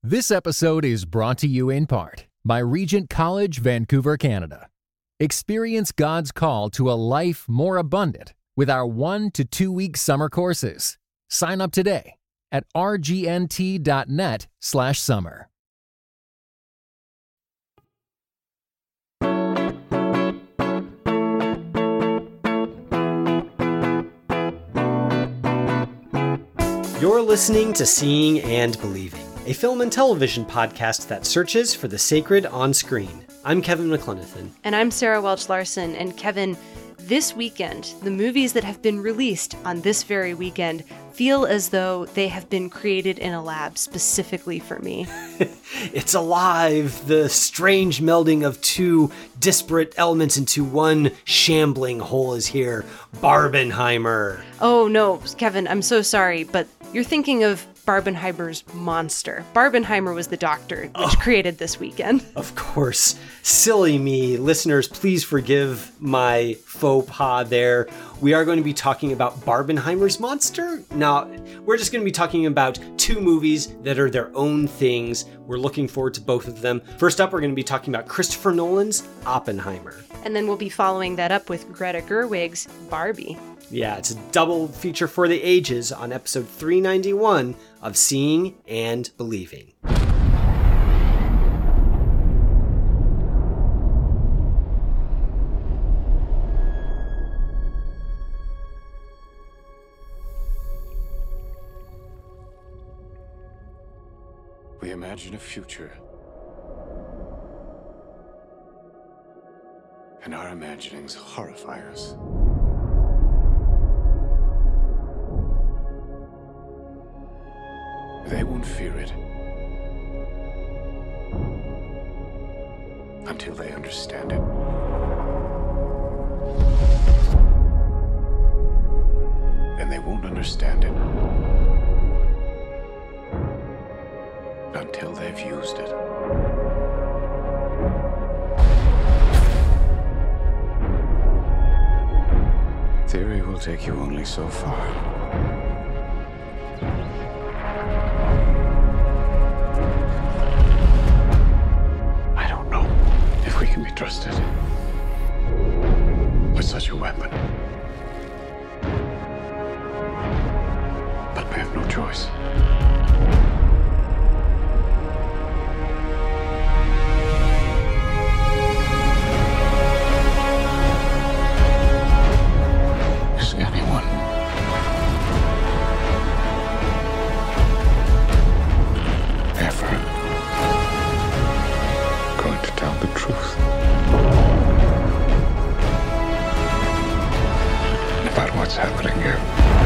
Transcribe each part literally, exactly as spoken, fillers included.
This episode is brought to you in part by Regent College, Vancouver, Canada. Experience God's call to a life more abundant with our one to two week summer courses. Sign up today at rgnt.net slash summer. You're listening to Seeing and Believing, a film and television podcast that searches for the sacred on screen. I'm Kevin McLenithan. And I'm Sarah Welch-Larson. And Kevin, this weekend, the movies that have been released on this very weekend feel as though they have been created in a lab specifically for me. It's alive, the strange melding of two disparate elements into one shambling whole is here. Barbenheimer. Oh no, Kevin, I'm so sorry, but you're thinking of Barbenheimer's monster. Barbenheimer was the doctor, which oh, created this weekend. Of course. Silly me. Listeners, please forgive my faux pas there. We are going to be talking about Barbenheimer's monster. Now, we're just going to be talking about two movies that are their own things. We're looking forward to both of them. First up, we're going to be talking about Christopher Nolan's Oppenheimer. And then we'll be following that up with Greta Gerwig's Barbie. Yeah, it's a double feature for the ages on episode three ninety-one of Seeing and Believing. We imagine a future, and our imaginings horrify us. They won't fear it until they understand it. And they won't understand it until they've used it. Theory will take you only so far. Trusted with such a weapon. But we have no choice. Is anyone ever going to tell the truth about what's happening here?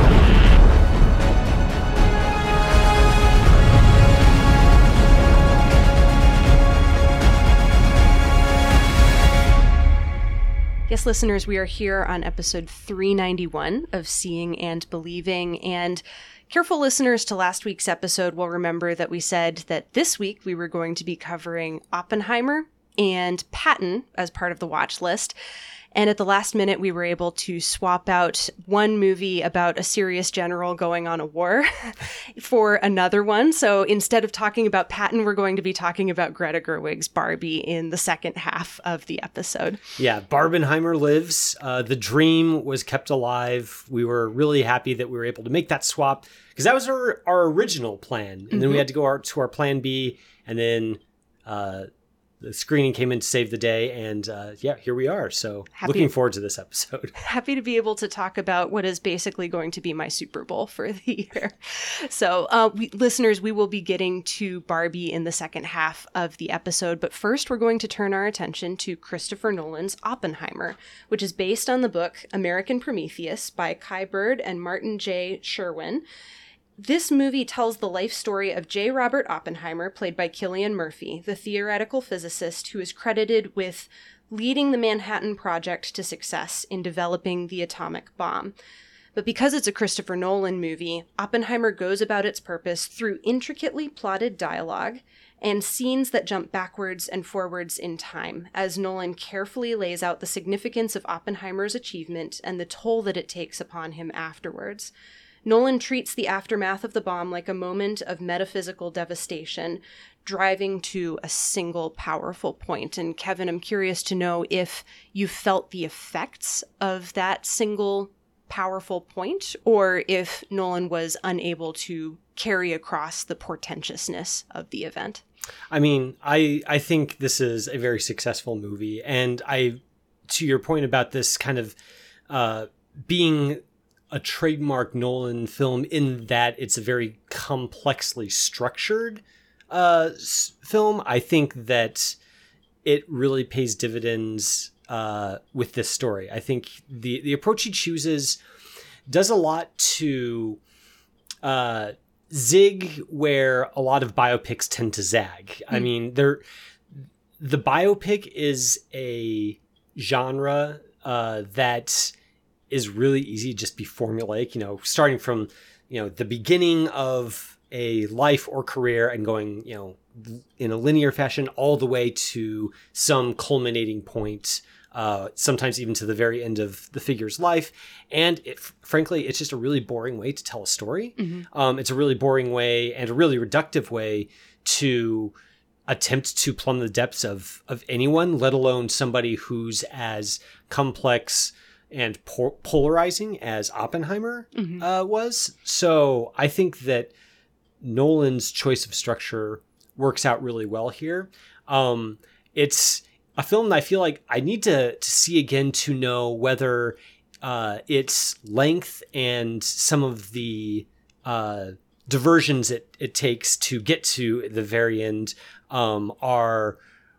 Yes, listeners, we are here on episode three ninety-one of Seeing and Believing, and careful listeners to last week's episode will remember that we said that this week we were going to be covering Oppenheimer and Patton as part of the watch list. And at the last minute, we were able to swap out one movie about a serious general going on a war for another one. So instead of talking about Patton, we're going to be talking about Greta Gerwig's Barbie in the second half of the episode. Yeah, Barbenheimer lives. Uh, the dream was kept alive. We were really happy that we were able to make that swap because that was our, our original plan. And mm-hmm. then we had to go our, to our plan B, and then uh, the screening came in to save the day, and uh, yeah, here we are. So happy, looking forward to this episode. Happy to be able to talk about what is basically going to be my Super Bowl for the year. So uh, we, listeners, we will be getting to Barbie in the second half of the episode, but first we're going to turn our attention to Christopher Nolan's Oppenheimer, which is based on the book American Prometheus by Kai Bird and Martin J. Sherwin. This movie tells the life story of J. Robert Oppenheimer, played by Cillian Murphy, the theoretical physicist who is credited with leading the Manhattan Project to success in developing the atomic bomb. But because it's a Christopher Nolan movie, Oppenheimer goes about its purpose through intricately plotted dialogue and scenes that jump backwards and forwards in time, as Nolan carefully lays out the significance of Oppenheimer's achievement and the toll that it takes upon him afterwards. Nolan treats the aftermath of the bomb like a moment of metaphysical devastation, driving to a single powerful point. And Kevin, I'm curious to know if you felt the effects of that single powerful point, or if Nolan was unable to carry across the portentousness of the event. I mean, I I think this is a very successful movie, and I, to your point about this kind of uh, being a trademark Nolan film in that it's a very complexly structured uh, s- film, I think that it really pays dividends uh, with this story. I think the the approach he chooses does a lot to uh, zig where a lot of biopics tend to zag. Mm. I mean, there the biopic is a genre uh, that is really easy to just be formulaic, you know, starting from, you know, the beginning of a life or career and going, you know, in a linear fashion all the way to some culminating point, uh, sometimes even to the very end of the figure's life. And it, frankly, it's just a really boring way to tell a story. Mm-hmm. Um, it's a really boring way and a really reductive way to attempt to plumb the depths of, of anyone, let alone somebody who's as complex and po- polarizing as Oppenheimer mm-hmm. uh, was. So I think that Nolan's choice of structure works out really well here. Um, it's a film that I feel like I need to, to see again to know whether uh, its length and some of the uh, diversions it, it takes to get to the very end um, are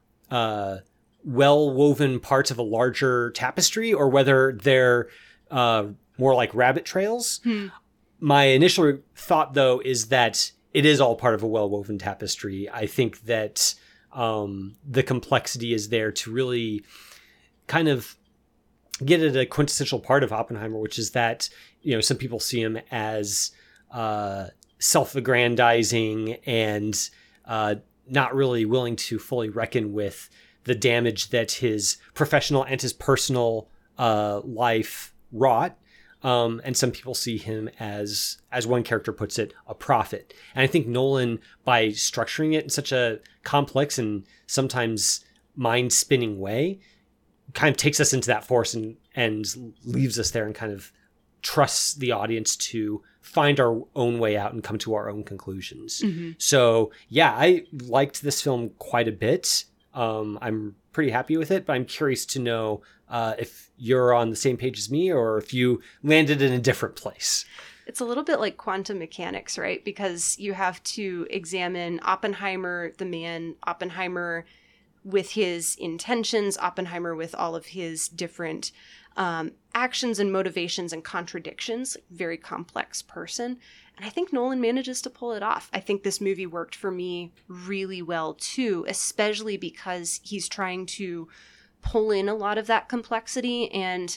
uh, well-woven parts of a larger tapestry, or whether they're uh, more like rabbit trails. Hmm. My initial thought, though, is that it is all part of a well-woven tapestry. I think that um, the complexity is there to really kind of get at a quintessential part of Oppenheimer, which is that, you know, some people see him as uh, self-aggrandizing and uh, not really willing to fully reckon with the damage that his professional and his personal uh, life wrought. Um, and some people see him as, as one character puts it, a prophet. And I think Nolan, by structuring it in such a complex and sometimes mind-spinning way, kind of takes us into that force and, and leaves us there and kind of trusts the audience to find our own way out and come to our own conclusions. Mm-hmm. So, yeah, I liked this film quite a bit. Um, I'm pretty happy with it, but I'm curious to know uh, if you're on the same page as me or if you landed in a different place. It's a little bit like quantum mechanics, right? Because you have to examine Oppenheimer, the man, Oppenheimer with his intentions, Oppenheimer with all of his different um, actions and motivations and contradictions, like very complex person. And I think Nolan manages to pull it off. I think this movie worked for me really well, too, especially because he's trying to pull in a lot of that complexity. And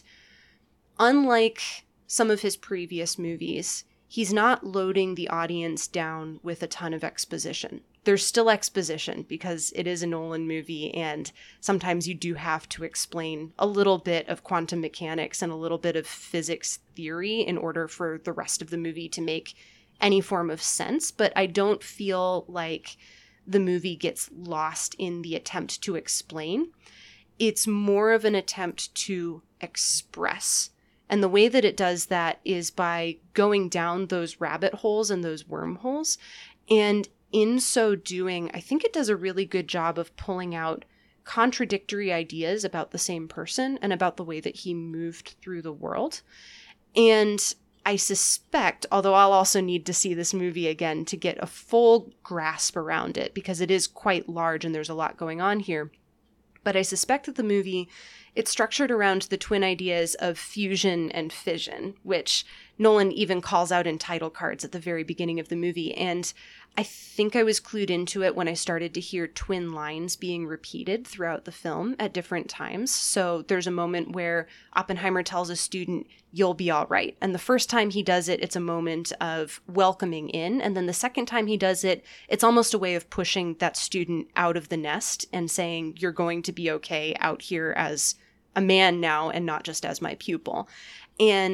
unlike some of his previous movies, he's not loading the audience down with a ton of exposition. There's still exposition because it is a Nolan movie, and sometimes you do have to explain a little bit of quantum mechanics and a little bit of physics theory in order for the rest of the movie to make any form of sense. But I don't feel like the movie gets lost in the attempt to explain. It's more of an attempt to express. And the way that it does that is by going down those rabbit holes and those wormholes. And in so doing, I think it does a really good job of pulling out contradictory ideas about the same person and about the way that he moved through the world. And I suspect, although I'll also need to see this movie again to get a full grasp around it, because it is quite large and there's a lot going on here, but I suspect that the movie, it's structured around the twin ideas of fusion and fission, which Nolan even calls out in title cards at the very beginning of the movie. And I think I was clued into it when I started to hear twin lines being repeated throughout the film at different times. So there's a moment where Oppenheimer tells a student, "You'll be all right." And the first time he does it, it's a moment of welcoming in. And then the second time he does it, it's almost a way of pushing that student out of the nest and saying, "You're going to be okay out here as a man now and not just as my pupil." And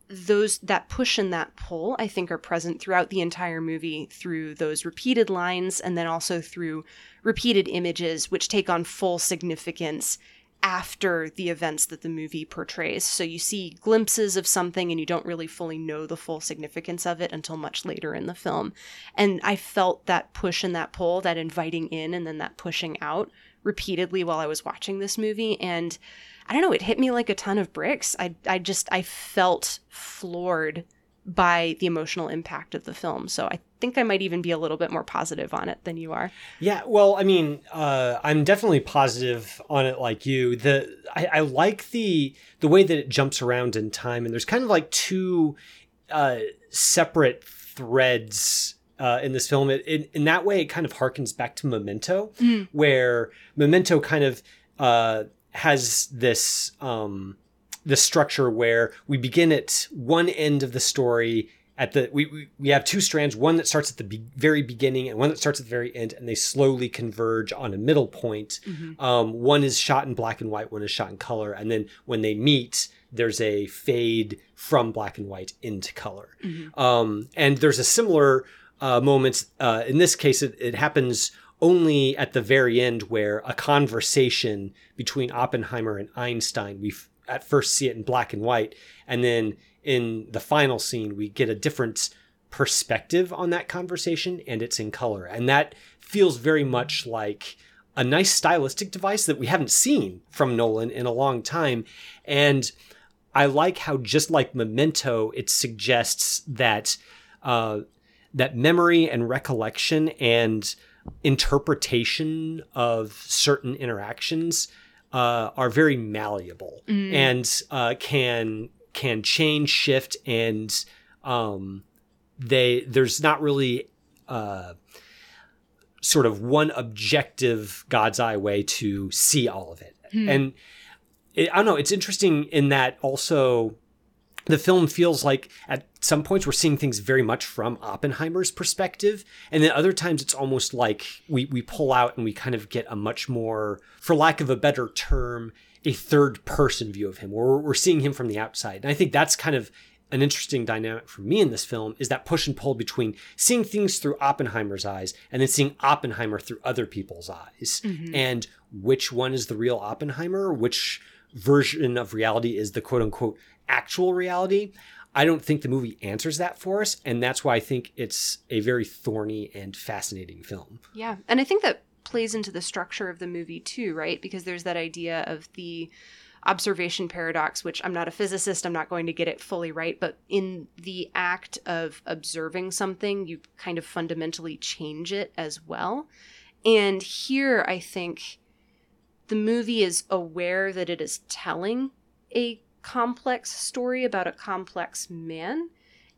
those that push and that pull, I think, are present throughout the entire movie through those repeated lines and then also through repeated images, which take on full significance after the events that the movie portrays. So you see glimpses of something and you don't really fully know the full significance of it until much later in the film. And I felt that push and that pull, that inviting in and then that pushing out repeatedly while I was watching this movie. And I don't know, it hit me like a ton of bricks. I, I just, I felt floored by the emotional impact of the film. So I think I might even be a little bit more positive on it than you are. Yeah, well, I mean, uh, I'm definitely positive on it like you. The I, I like the the way that it jumps around in time, and there's kind of like two uh, separate threads uh, in this film. It, it, in that way, it kind of harkens back to Memento, mm. where Memento kind of uh, has this... Um, the structure where we begin at one end of the story at the, we, we, we have two strands, one that starts at the be- very beginning and one that starts at the very end, and they slowly converge on a middle point. Mm-hmm. Um, one is shot in black and white, one is shot in color. And then when they meet, there's a fade from black and white into color. Mm-hmm. Um, and there's a similar uh, moment. Uh, in this case, it, it happens only at the very end where a conversation between Oppenheimer and Einstein, we at first see it in black and white, and then in the final scene we get a different perspective on that conversation and it's in color. And that feels very much like a nice stylistic device that we haven't seen from Nolan in a long time. And I like how, just like Memento, it suggests that uh, that memory and recollection and interpretation of certain interactions Uh, are very malleable mm. and uh, can can change, shift, and um, they there's not really uh, sort of one objective God's eye way to see all of it. Mm. And it, I don't know, it's interesting in that also the film feels like at some points we're seeing things very much from Oppenheimer's perspective. And then other times it's almost like we, we pull out and we kind of get a much more, for lack of a better term, a third person view of him, where we're, we're seeing him from the outside. And I think that's kind of an interesting dynamic for me in this film, is that push and pull between seeing things through Oppenheimer's eyes and then seeing Oppenheimer through other people's eyes. Mm-hmm. And which one is the real Oppenheimer? Which version of reality is the quote unquote actual reality? I don't think the movie answers that for us. And that's why I think it's a very thorny and fascinating film. Yeah. And I think that plays into the structure of the movie too, right? Because there's that idea of the observation paradox, which I'm not a physicist, I'm not going to get it fully right, but in the act of observing something, you kind of fundamentally change it as well. And here, I think the movie is aware that it is telling a complex story about a complex man,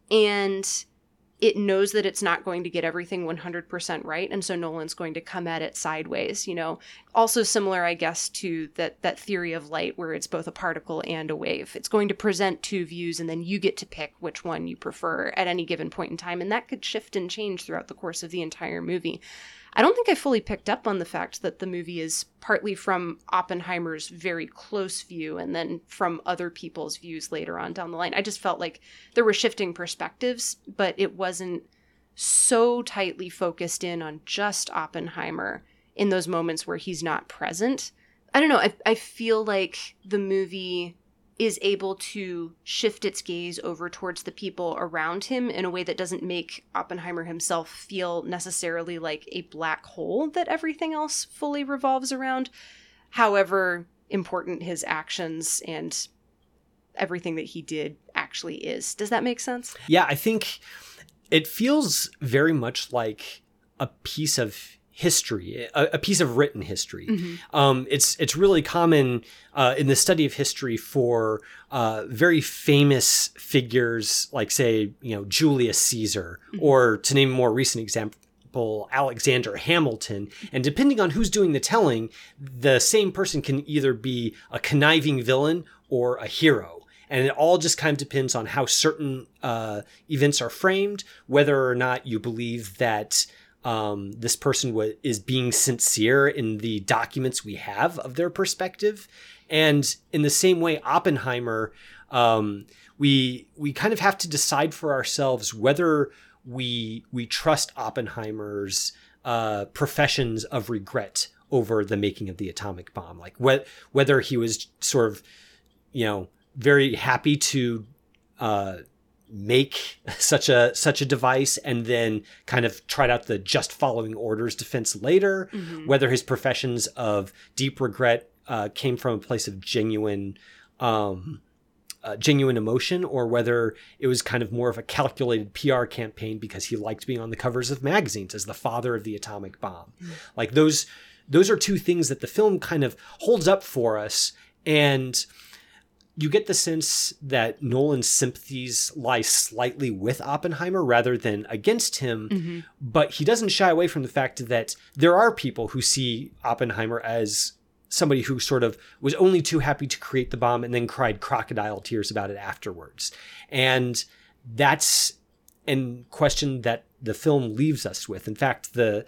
and it knows that it's not going to get everything one hundred percent right, and so Nolan's going to come at it sideways, you know. Also similar, I guess, to that that theory of light where it's both a particle and a wave. It's going to present two views, and then you get to pick which one you prefer at any given point in time, and that could shift and change throughout the course of the entire movie. I don't think I fully picked up on the fact that the movie is partly from Oppenheimer's very close view and then from other people's views later on down the line. I just felt like there were shifting perspectives, but it wasn't so tightly focused in on just Oppenheimer in those moments where he's not present. I don't know. I, I feel like the movie is able to shift its gaze over towards the people around him in a way that doesn't make Oppenheimer himself feel necessarily like a black hole that everything else fully revolves around, however important his actions and everything that he did actually is. Does that make sense? Yeah, I think it feels very much like a piece of history, a, a piece of written history. Mm-hmm. Um, it's it's really common uh, in the study of history for uh, very famous figures like, say, you know, Julius Caesar, mm-hmm. or to name a more recent example, Alexander Hamilton. And depending on who's doing the telling, the same person can either be a conniving villain or a hero. And it all just kind of depends on how certain uh, events are framed, whether or not you believe that Um, this person w- is being sincere in the documents we have of their perspective. And in the same way, Oppenheimer, um, we we kind of have to decide for ourselves whether we we trust Oppenheimer's uh, professions of regret over the making of the atomic bomb. Like wh- whether he was sort of, you know, very happy to uh, make such a such a device and then kind of tried out the just following orders defense later, mm-hmm. whether his professions of deep regret uh, came from a place of genuine um, uh, genuine emotion, or whether it was kind of more of a calculated P R campaign because he liked being on the covers of magazines as the father of the atomic bomb. Mm-hmm. Like those those are two things that the film kind of holds up for us, and you get the sense that Nolan's sympathies lie slightly with Oppenheimer rather than against him, mm-hmm. but he doesn't shy away from the fact that there are people who see Oppenheimer as somebody who sort of was only too happy to create the bomb and then cried crocodile tears about it afterwards. And that's a question that the film leaves us with. In fact, the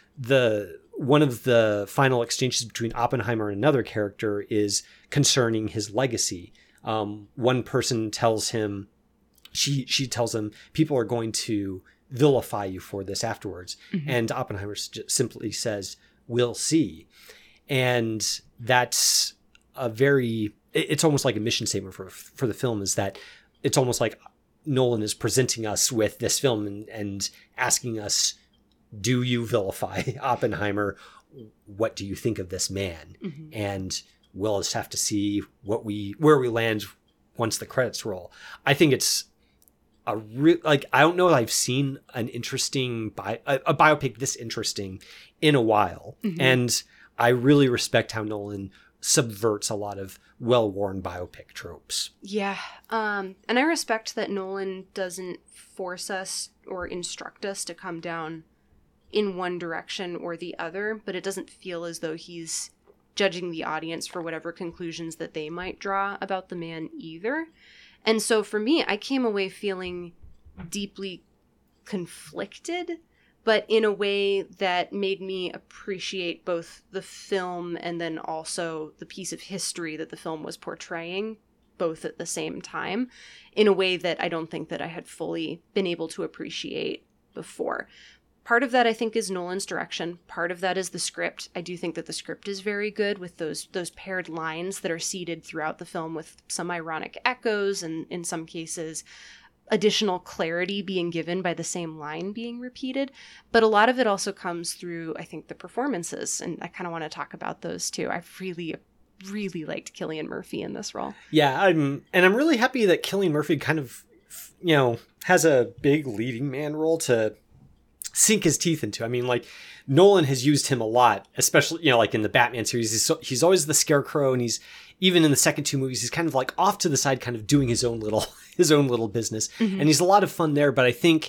the one of the final exchanges between Oppenheimer and another character is concerning his legacy. Um, one person tells him, she she tells him, people are going to vilify you for this afterwards. Mm-hmm. And Oppenheimer simply says, we'll see. And that's a very, it's almost like a mission statement for, for the film, is that it's almost like Nolan is presenting us with this film and, and asking us, do you vilify Oppenheimer? What do you think of this man? Mm-hmm. And we'll just have to see what we where we land once the credits roll. I think it's a real, like, I don't know if I've seen an interesting bi- a, a biopic this interesting in a while. Mm-hmm. And I really respect how Nolan subverts a lot of well-worn biopic tropes. Yeah. Um, and I respect that Nolan doesn't force us or instruct us to come down in one direction or the other, but it doesn't feel as though he's judging the audience for whatever conclusions that they might draw about the man either. And so for me, I came away feeling deeply conflicted, but in a way that made me appreciate both the film and then also the piece of history that the film was portraying, both at the same time, in a way that I don't think that I had fully been able to appreciate before. Part of that, I think, is Nolan's direction. Part of that is the script. I do think that the script is very good with those those paired lines that are seeded throughout the film with some ironic echoes and, in some cases, additional clarity being given by the same line being repeated. But a lot of it also comes through, I think, the performances. And I kind of want to talk about those, too. I really, really liked Cillian Murphy in this role. Yeah, I'm, and I'm really happy that Cillian Murphy kind of, you know, has a big leading man role to sink his teeth into. I mean, like, Nolan has used him a lot, especially, you know, like in the Batman series. He's, so, he's always the Scarecrow, and he's, even in the second two movies, he's kind of like off to the side, kind of doing his own little, his own little business. Mm-hmm. And he's a lot of fun there. But I think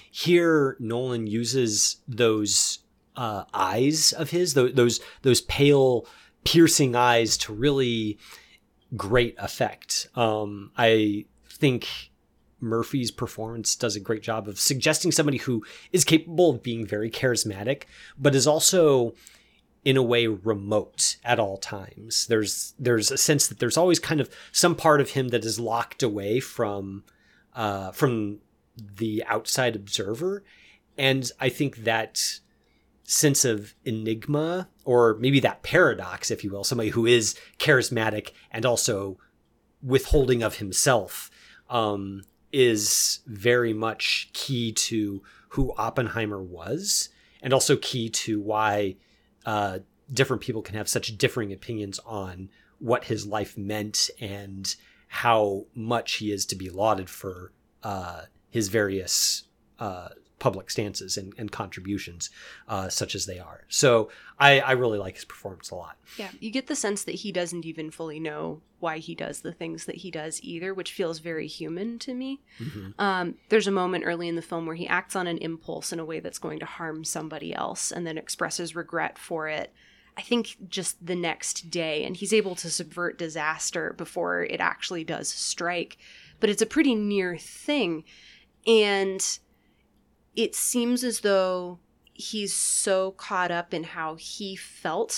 here Nolan uses those uh, eyes of his, those, those, those pale, piercing eyes to really great effect. Um, I think Murphy's performance does a great job of suggesting somebody who is capable of being very charismatic, but is also in a way remote at all times. There's there's a sense that there's always kind of some part of him that is locked away from uh, from the outside observer. And I think that sense of enigma, or maybe that paradox, if you will, somebody who is charismatic and also withholding of himself, um, is very much key to who Oppenheimer was, and also key to why uh, different people can have such differing opinions on what his life meant and how much he is to be lauded for uh, his various uh, public stances and, and contributions, uh, such as they are. So I, I really like his performance a lot. Yeah, you get the sense that he doesn't even fully know why he does the things that he does either, which feels very human to me. Mm-hmm. Um, there's a moment early in the film where he acts on an impulse in a way that's going to harm somebody else and then expresses regret for it, I think just the next day. And he's able to subvert disaster before it actually does strike. But it's a pretty near thing. And it seems as though he's so caught up in how he felt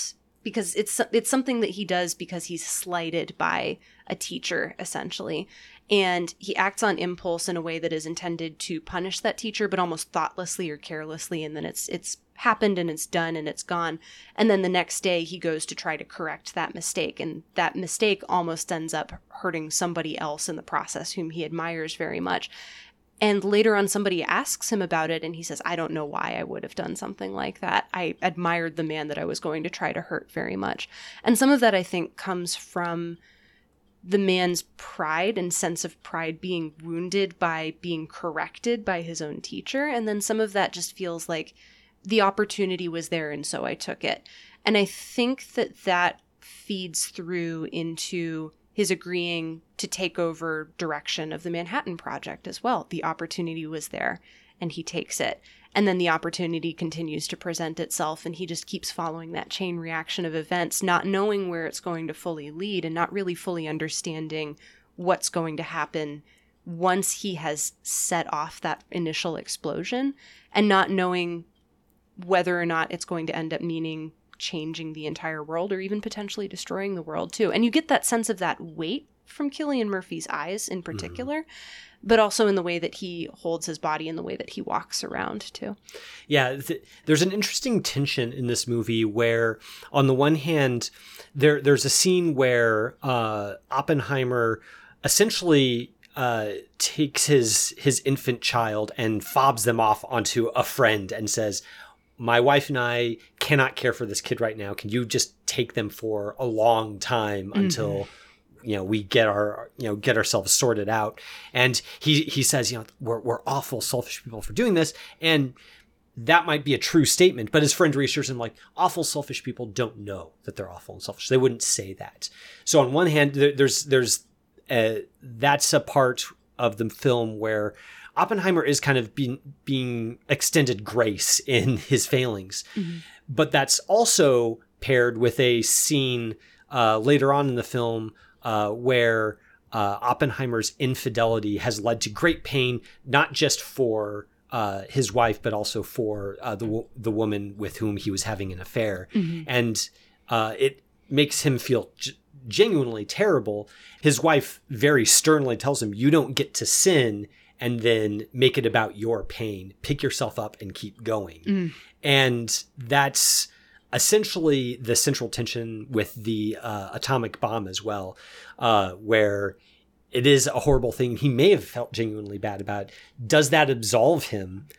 because it's it's something that he does because he's slighted by a teacher, essentially. And he acts on impulse in a way that is intended to punish that teacher, but almost thoughtlessly or carelessly. And then it's it's happened and it's done and it's gone. And then the next day he goes to try to correct that mistake. And that mistake almost ends up hurting somebody else in the process whom he admires very much. And later on, somebody asks him about it, and he says, I don't know why I would have done something like that. I admired the man that I was going to try to hurt very much. And some of that, I think, comes from the man's pride and sense of pride being wounded by being corrected by his own teacher. And then some of that just feels like the opportunity was there, and so I took it. And I think that that feeds through into his agreeing to take over direction of the Manhattan Project as well. The opportunity was there, and he takes it. And then the opportunity continues to present itself, and he just keeps following that chain reaction of events, not knowing where it's going to fully lead and not really fully understanding what's going to happen once he has set off that initial explosion, and not knowing whether or not it's going to end up meaning changing the entire world or even potentially destroying the world too. And you get that sense of that weight from Cillian Murphy's eyes in particular, mm-hmm. but also in the way that he holds his body and the way that he walks around too. Yeah, th- there's an interesting tension in this movie where on the one hand, there there's a scene where uh, Oppenheimer essentially uh, takes his his infant child and fobs them off onto a friend and says, my wife and I cannot care for this kid right now. Can you just take them for a long time until, mm-hmm. you know, we get our, you know, get ourselves sorted out? And he, he says, you know, we're, we're awful, selfish people for doing this. And that might be a true statement, but his friend reassures him, like, awful, selfish people don't know that they're awful and selfish. They wouldn't say that. So on one hand, there, there's, there's, uh, that's a part of the film where Oppenheimer is kind of being being extended grace in his failings. Mm-hmm. But that's also paired with a scene uh, later on in the film uh, where uh, Oppenheimer's infidelity has led to great pain, not just for uh, his wife, but also for uh, the the woman with whom he was having an affair. Mm-hmm. And uh, it makes him feel g- genuinely terrible. His wife very sternly tells him, you don't get to sin and then make it about your pain. Pick yourself up and keep going. Mm. And that's essentially the central tension with the uh, atomic bomb as well, uh, where it is a horrible thing. He may have felt genuinely bad about it. Does that absolve him?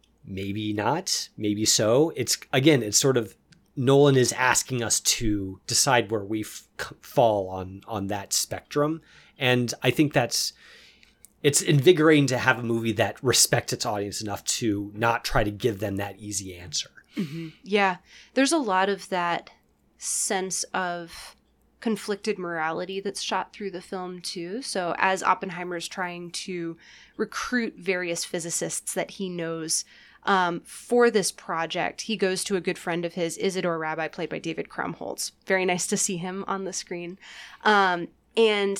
Maybe not. Maybe so. It's, again, it's sort of Nolan is asking us to decide where we f- fall on, on that spectrum. And I think that's, it's invigorating to have a movie that respects its audience enough to not try to give them that easy answer. Mm-hmm. Yeah. There's a lot of that sense of conflicted morality that's shot through the film too. So as Oppenheimer is trying to recruit various physicists that he knows um, for this project, he goes to a good friend of his, Isidore Rabi, played by David Krumholtz. Very nice to see him on the screen. Um, and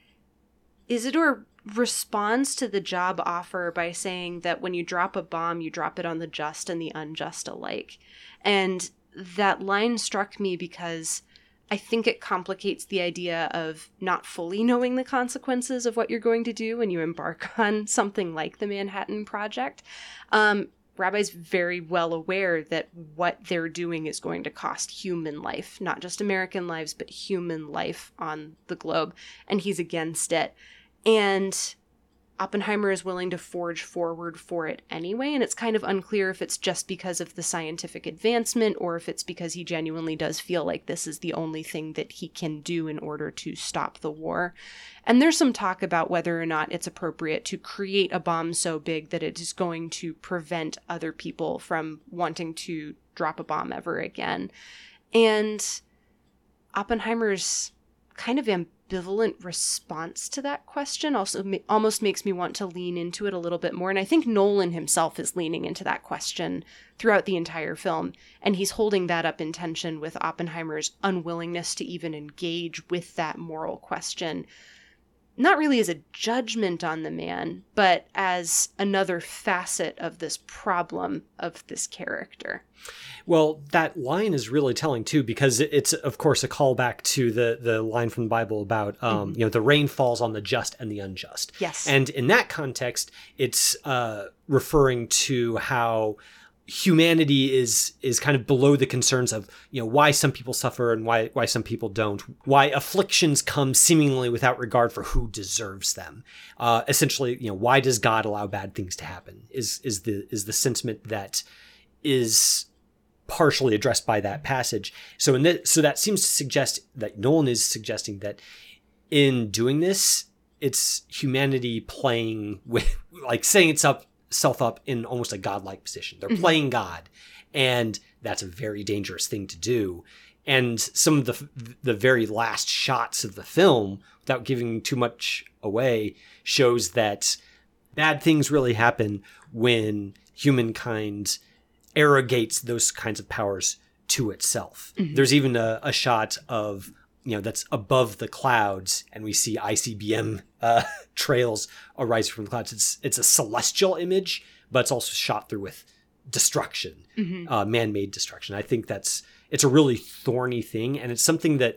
Isidore responds to the job offer by saying that when you drop a bomb, you drop it on the just and the unjust alike. And that line struck me because I think it complicates the idea of not fully knowing the consequences of what you're going to do when you embark on something like the Manhattan Project. Um, Rabi's very well aware that what they're doing is going to cost human life, not just American lives, but human life on the globe. And he's against it. And Oppenheimer is willing to forge forward for it anyway, and it's kind of unclear if it's just because of the scientific advancement or if it's because he genuinely does feel like this is the only thing that he can do in order to stop the war. And there's some talk about whether or not it's appropriate to create a bomb so big that it is going to prevent other people from wanting to drop a bomb ever again. And Oppenheimer's kind of ambivalent response to that question also ma- almost makes me want to lean into it a little bit more. And I think Nolan himself is leaning into that question throughout the entire film. And he's holding that up in tension with Oppenheimer's unwillingness to even engage with that moral question not really as a judgment on the man, but as another facet of this problem of this character. Well, that line is really telling too, because it's, of course, a callback to the the line from the Bible about, um, mm-hmm. you know, the rain falls on the just and the unjust. Yes. And in that context, it's uh, referring to how humanity is is kind of below the concerns of, you know, why some people suffer and why why some people don't, why afflictions come seemingly without regard for who deserves them. Uh, essentially, you know, why does God allow bad things to happen? Is is the is the sentiment that is partially addressed by that passage. So in this, so that seems to suggest that Nolan is suggesting that in doing this, it's humanity playing with, like, setting itself self up in almost a godlike position. They're mm-hmm. playing God, and that's a very dangerous thing to do. And some of the the very last shots of the film, without giving too much away, shows that bad things really happen when humankind arrogates those kinds of powers to itself. Mm-hmm. There's even a, a shot of, you know, that's above the clouds, and we see I C B M uh, trails arising from the clouds. It's it's a celestial image, but it's also shot through with destruction, mm-hmm. uh, man-made destruction. I think that's it's a really thorny thing, and it's something that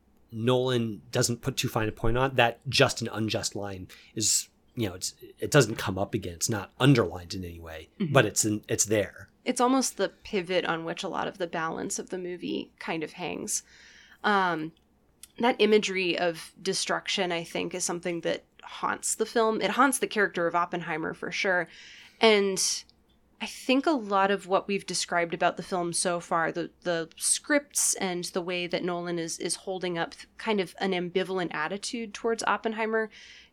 Nolan doesn't put too fine a point on. That just and unjust line is, you know, it's it doesn't come up again. It's not underlined in any way, mm-hmm. but it's in, it's there. It's almost the pivot on which a lot of the balance of the movie kind of hangs. Um, that imagery of destruction, I think, is something that haunts the film. It haunts the character of Oppenheimer for sure. And I think a lot of what we've described about the film so far, the the scripts and the way that Nolan is is holding up kind of an ambivalent attitude towards Oppenheimer,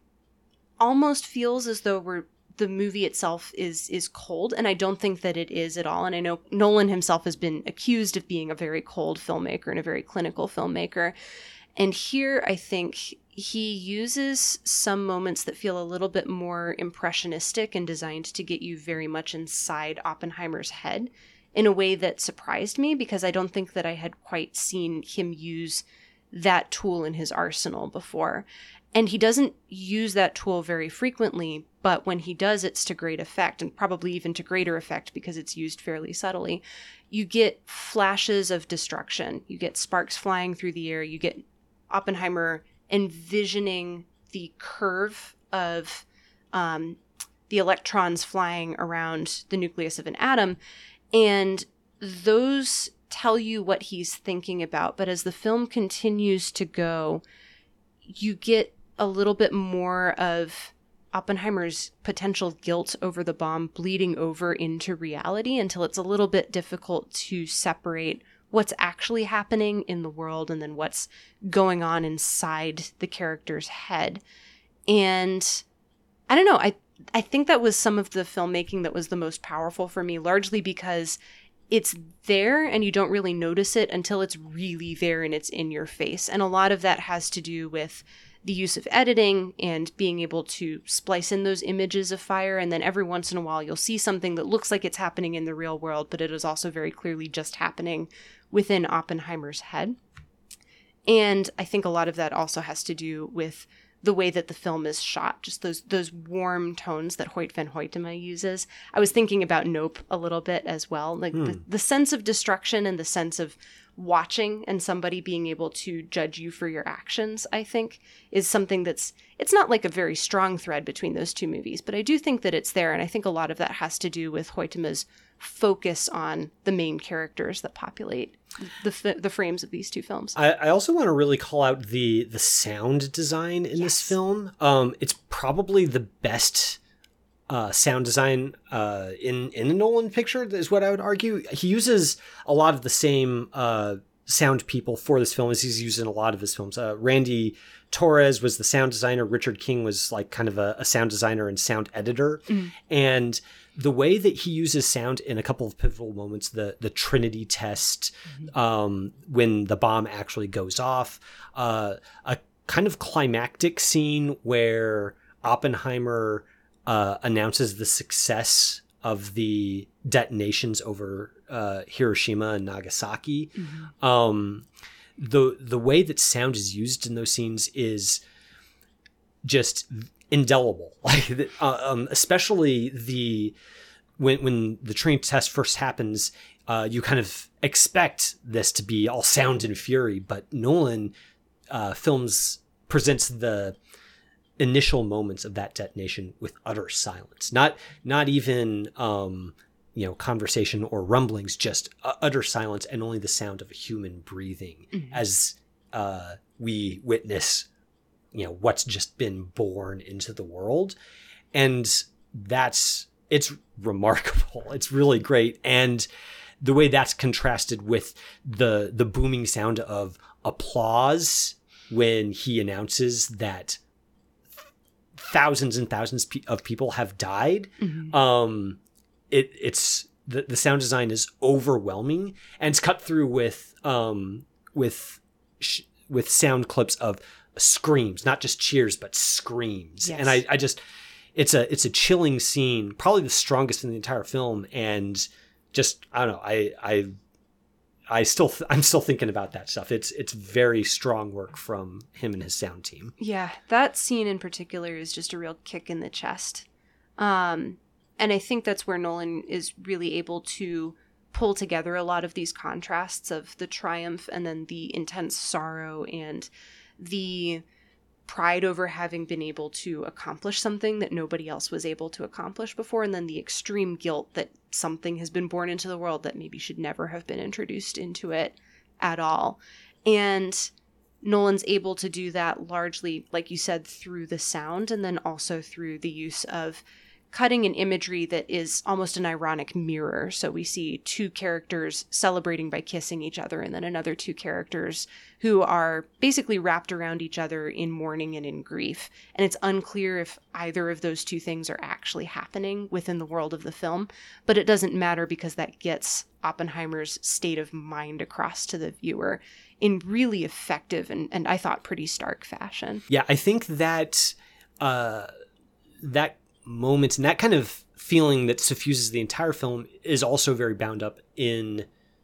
almost feels as though we're the movie itself is is cold, and I don't think that it is at all. And I know Nolan himself has been accused of being a very cold filmmaker and a very clinical filmmaker. And here I think he uses some moments that feel a little bit more impressionistic and designed to get you very much inside Oppenheimer's head in a way that surprised me, because I don't think that I had quite seen him use that tool in his arsenal before. And he doesn't use that tool very frequently, but when he does, it's to great effect, and probably even to greater effect because it's used fairly subtly. You get flashes of destruction. You get sparks flying through the air. You get Oppenheimer envisioning the curve of um, the electrons flying around the nucleus of an atom. And those tell you what he's thinking about. But as the film continues to go, you get a little bit more of Oppenheimer's potential guilt over the bomb bleeding over into reality until it's a little bit difficult to separate what's actually happening in the world and then what's going on inside the character's head. And I don't know, I I think that was some of the filmmaking that was the most powerful for me, largely because it's there and you don't really notice it until it's really there and it's in your face. And a lot of that has to do with the use of editing and being able to splice in those images of fire. And then every once in a while, you'll see something that looks like it's happening in the real world, but it is also very clearly just happening within Oppenheimer's head. And I think a lot of that also has to do with the way that the film is shot, just those those warm tones that Hoyt van Hoytema uses. I was thinking about Nope a little bit as well. Like hmm. the, the sense of destruction and the sense of watching and somebody being able to judge you for your actions, I think, is something that's, it's not like a very strong thread between those two movies, but I do think that it's there. And I think a lot of that has to do with Hoytema's focus on the main characters that populate the f- the frames of these two films. I, I also want to really call out the the sound design in yes. this film. Um, it's probably the best uh, sound design uh, in in a Nolan picture, is what I would argue. He uses a lot of the same uh, sound people for this film as he's used in a lot of his films. Uh, Randy Torres was the sound designer. Richard King was like kind of a, a sound designer and sound editor, mm. and the way that he uses sound in a couple of pivotal moments, the the Trinity test, mm-hmm. um, when the bomb actually goes off, uh, a kind of climactic scene where Oppenheimer uh, announces the success of the detonations over uh, Hiroshima and Nagasaki. Mm-hmm. Um, the the way that sound is used in those scenes is just indelible. Like, uh, um, especially the when when the train test first happens, uh, you kind of expect this to be all sound and fury, but Nolan uh, films presents the initial moments of that detonation with utter silence. Not not even um, you know, conversation or rumblings, just uh, utter silence and only the sound of a human breathing mm-hmm. as uh, we witness, you know, what's just been born into the world. And that's, it's remarkable. It's really great. And the way that's contrasted with the the booming sound of applause when he announces that thousands and thousands of people have died. Mm-hmm. Um, it it's the, the sound design is overwhelming, and it's cut through with um with sh- with sound clips of screams, not just cheers, but screams. Yes. And I, I just, it's a, it's a chilling scene, probably the strongest in the entire film. And just, I don't know, I, I, I still, th- I'm still thinking about that stuff. It's, it's very strong work from him and his sound team. Yeah. That scene in particular is just a real kick in the chest. Um, and I think that's where Nolan is really able to pull together a lot of these contrasts of the triumph and then the intense sorrow and the pride over having been able to accomplish something that nobody else was able to accomplish before, and then the extreme guilt that something has been born into the world that maybe should never have been introduced into it at all. And Nolan's able to do that largely, like you said, through the sound, and then also through the use of cutting an imagery that is almost an ironic mirror. So we see two characters celebrating by kissing each other, and then another two characters who are basically wrapped around each other in mourning and in grief. And it's unclear if either of those two things are actually happening within the world of the film, but it doesn't matter because that gets Oppenheimer's state of mind across to the viewer in really effective and, and I thought pretty stark fashion. Yeah, I think that uh, that moments and that kind of feeling that suffuses the entire film is also very bound up in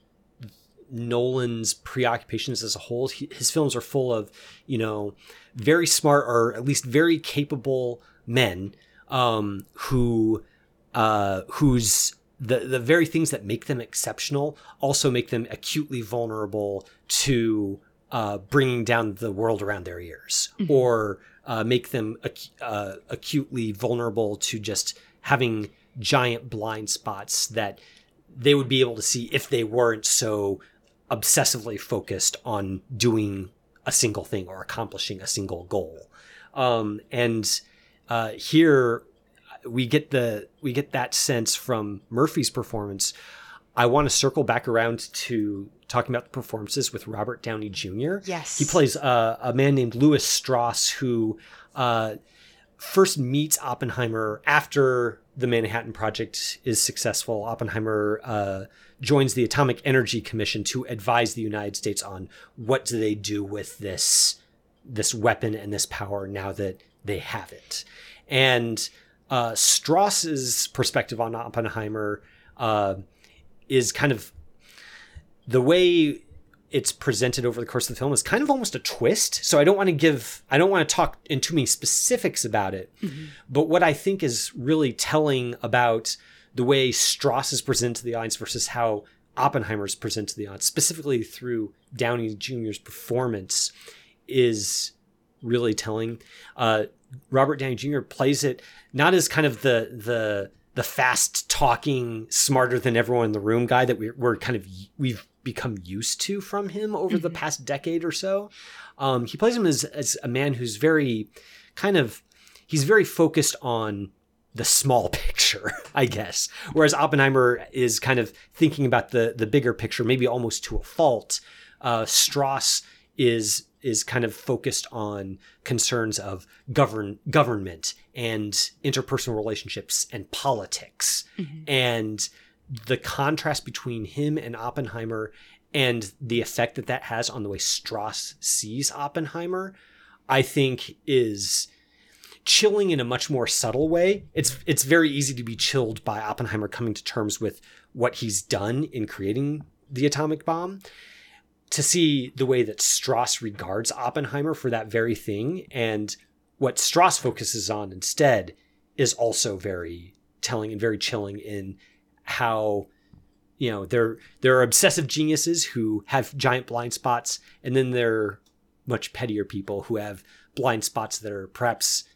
Nolan's preoccupations as a whole. He, his films are full of, you know, very smart or at least very capable men um, who uh, whose the the very things that make them exceptional also make them acutely vulnerable to uh, bringing down the world around their ears, mm-hmm. or Uh, make them ac- uh, acutely vulnerable to just having giant blind spots that they would be able to see if they weren't so obsessively focused on doing a single thing or accomplishing a single goal. Um, and uh, here we get the we get that sense from Murphy's performance. I want to circle back around to talking about the performances with Robert Downey Junior Yes. He plays uh, a man named Louis Strauss, who uh, first meets Oppenheimer after the Manhattan Project is successful. Oppenheimer uh, joins the Atomic Energy Commission to advise the United States on what do they do with this, this weapon and this power now that they have it. And uh, Strauss's perspective on Oppenheimer uh, is kind of the way it's presented over the course of the film is kind of almost a twist. So I don't want to give, I don't want to talk in too many specifics about it. Mm-hmm. But what I think is really telling about the way Strauss is presented to the audience versus how Oppenheimer is presented to the audience, specifically through Downey Junior's performance, is really telling. Uh, Robert Downey Junior plays it not as kind of the, the, the fast talking, smarter than everyone in the room guy that we're, we're kind of, we've become used to from him over mm-hmm. the past decade or so. Um, he plays him as, as a man who's very kind of, he's very focused on the small picture, I guess. Whereas Oppenheimer is kind of thinking about the, the bigger picture, maybe almost to a fault. Uh, Strauss is, is kind of focused on concerns of govern government and interpersonal relationships and politics. Mm-hmm. And the contrast between him and Oppenheimer and the effect that that has on the way Strauss sees Oppenheimer, I think is chilling in a much more subtle way. It's it's very easy to be chilled by Oppenheimer coming to terms with what he's done in creating the atomic bomb. To see the way that Strauss regards Oppenheimer for that very thing and what Strauss focuses on instead is also very telling and very chilling in how, you know, there there are obsessive geniuses who have giant blind spots, and then there are much pettier people who have blind spots that are perhaps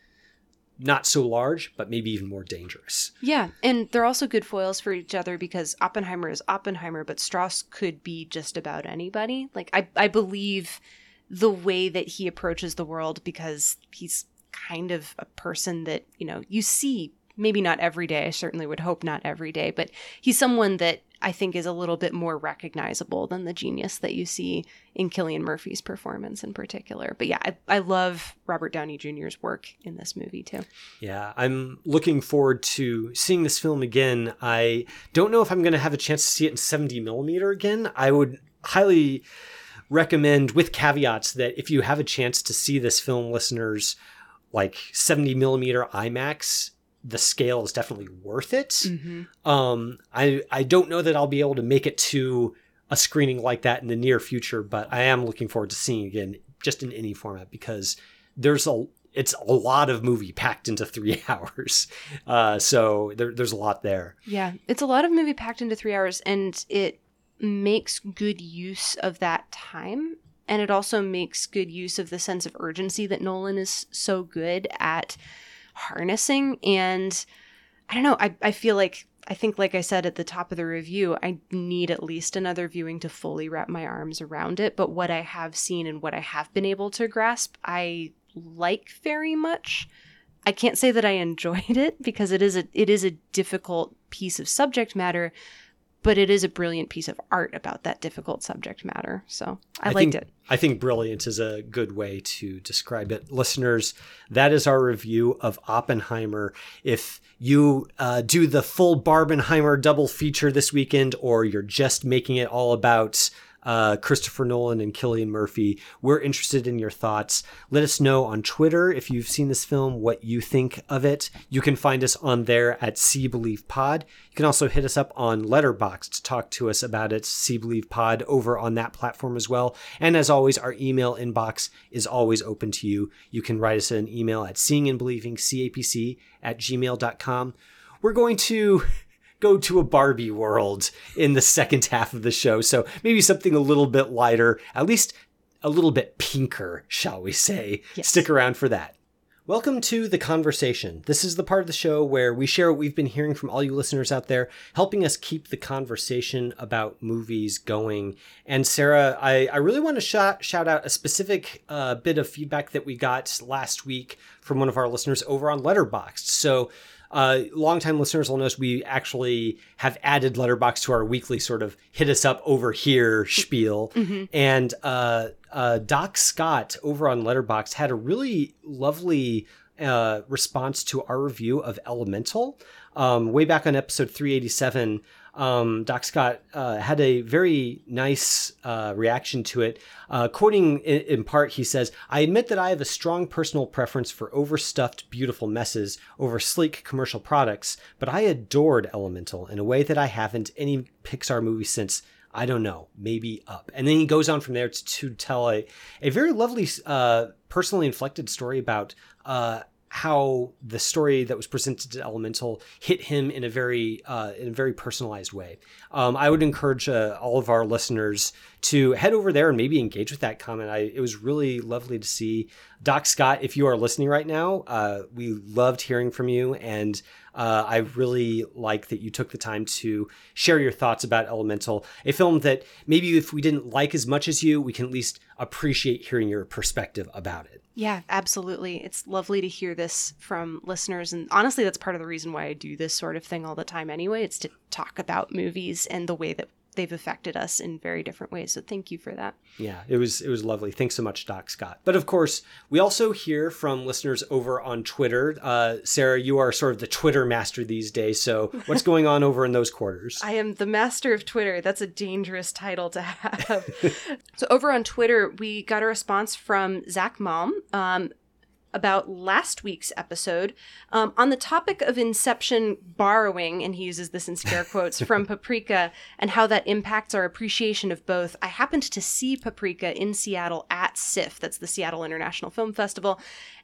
not so large, but maybe even more dangerous. Yeah, and they're also good foils for each other because Oppenheimer is Oppenheimer, but Strauss could be just about anybody. Like, I, I believe the way that he approaches the world because he's kind of a person that, you know, you see, maybe not every day. I certainly would hope not every day, but he's someone that I think is a little bit more recognizable than the genius that you see in Cillian Murphy's performance in particular. But yeah, I, I love Robert Downey Junior's work in this movie too. Yeah, I'm looking forward to seeing this film again. I don't know if I'm going to have a chance to see it in seventy millimeter again. I would highly recommend, with caveats, that if you have a chance to see this film, listeners, like seventy millimeter IMAX, the scale is definitely worth it. Mm-hmm. Um, I, I don't know that I'll be able to make it to a screening like that in the near future, but I am looking forward to seeing it again just in any format because there's a, it's a lot of movie packed into three hours. Uh, so there, there's a lot there. Yeah, it's a lot of movie packed into three hours and it makes good use of that time. And it also makes good use of the sense of urgency that Nolan is so good at harnessing. And I don't know, I, I feel like, I think like I said at the top of the review, I need at least another viewing to fully wrap my arms around it. But what I have seen and what I have been able to grasp, I like very much. I can't say that I enjoyed it because it is a it is a difficult piece of subject matter, but it is a brilliant piece of art about that difficult subject matter. So I, I liked think, it. I think brilliant is a good way to describe it. Listeners, that is our review of Oppenheimer. If you uh, do the full Barbenheimer double feature this weekend, or you're just making it all about uh, Christopher Nolan and Cillian Murphy, we're interested in your thoughts. Let us know on Twitter if you've seen this film, what you think of it. You can find us on there at See Believe Pod. You can also hit us up on Letterboxd to talk to us about it, See Believe Pod, over on that platform as well. And as always, our email inbox is always open to you. You can write us an email at seeing and believing, C A P C, at gmail dot com. We're going to go to a Barbie world in the second half of the show. So maybe something a little bit lighter, at least a little bit pinker, shall we say. Yes. Stick around for that. Welcome to The Conversation. This is the part of the show where we share what we've been hearing from all you listeners out there, helping us keep the conversation about movies going. And Sarah, I, I really want to shout, shout out a specific uh, bit of feedback that we got last week from one of our listeners over on Letterboxd. So Uh, longtime listeners will notice we actually have added Letterboxd to our weekly sort of hit us up over here spiel. Mm-hmm. And uh, uh, Doc Scott over on Letterboxd had a really lovely uh, response to our review of Elemental. Um, way back on episode three eighty-seven, um, Doc Scott uh, had a very nice uh, reaction to it. Uh, quoting in, in part, he says, "I admit that I have a strong personal preference for overstuffed, beautiful messes over sleek commercial products, but I adored Elemental in a way that I haven't any Pixar movie since, I don't know, maybe Up." And then he goes on from there to, to tell a, a very lovely, uh, personally inflected story about uh, how the story that was presented to Elemental hit him in a very uh, in a very personalized way. Um, I would encourage uh, all of our listeners to head over there and maybe engage with that comment. I, it was really lovely to see. Doc Scott, if you are listening right now, uh, we loved hearing from you, and uh, I really like that you took the time to share your thoughts about Elemental, a film that maybe if we didn't like as much as you, we can at least appreciate hearing your perspective about it. Yeah, absolutely. It's lovely to hear this from listeners. And honestly, that's part of the reason why I do this sort of thing all the time anyway. It's to talk about movies and the way that they've affected us in very different ways. So thank you for that. Yeah, it was it was lovely. Thanks so much, Doc Scott. But of course, we also hear from listeners over on Twitter. Uh, Sarah, you are sort of the Twitter master these days. So what's going on over in those quarters? I am the master of Twitter. That's a dangerous title to have. So over on Twitter, we got a response from Zach Malm. Um, about last week's episode um, on the topic of Inception borrowing, and he uses this in scare quotes, from Paprika and how that impacts our appreciation of both. I happened to see Paprika in Seattle at S I F, that's the Seattle International Film Festival,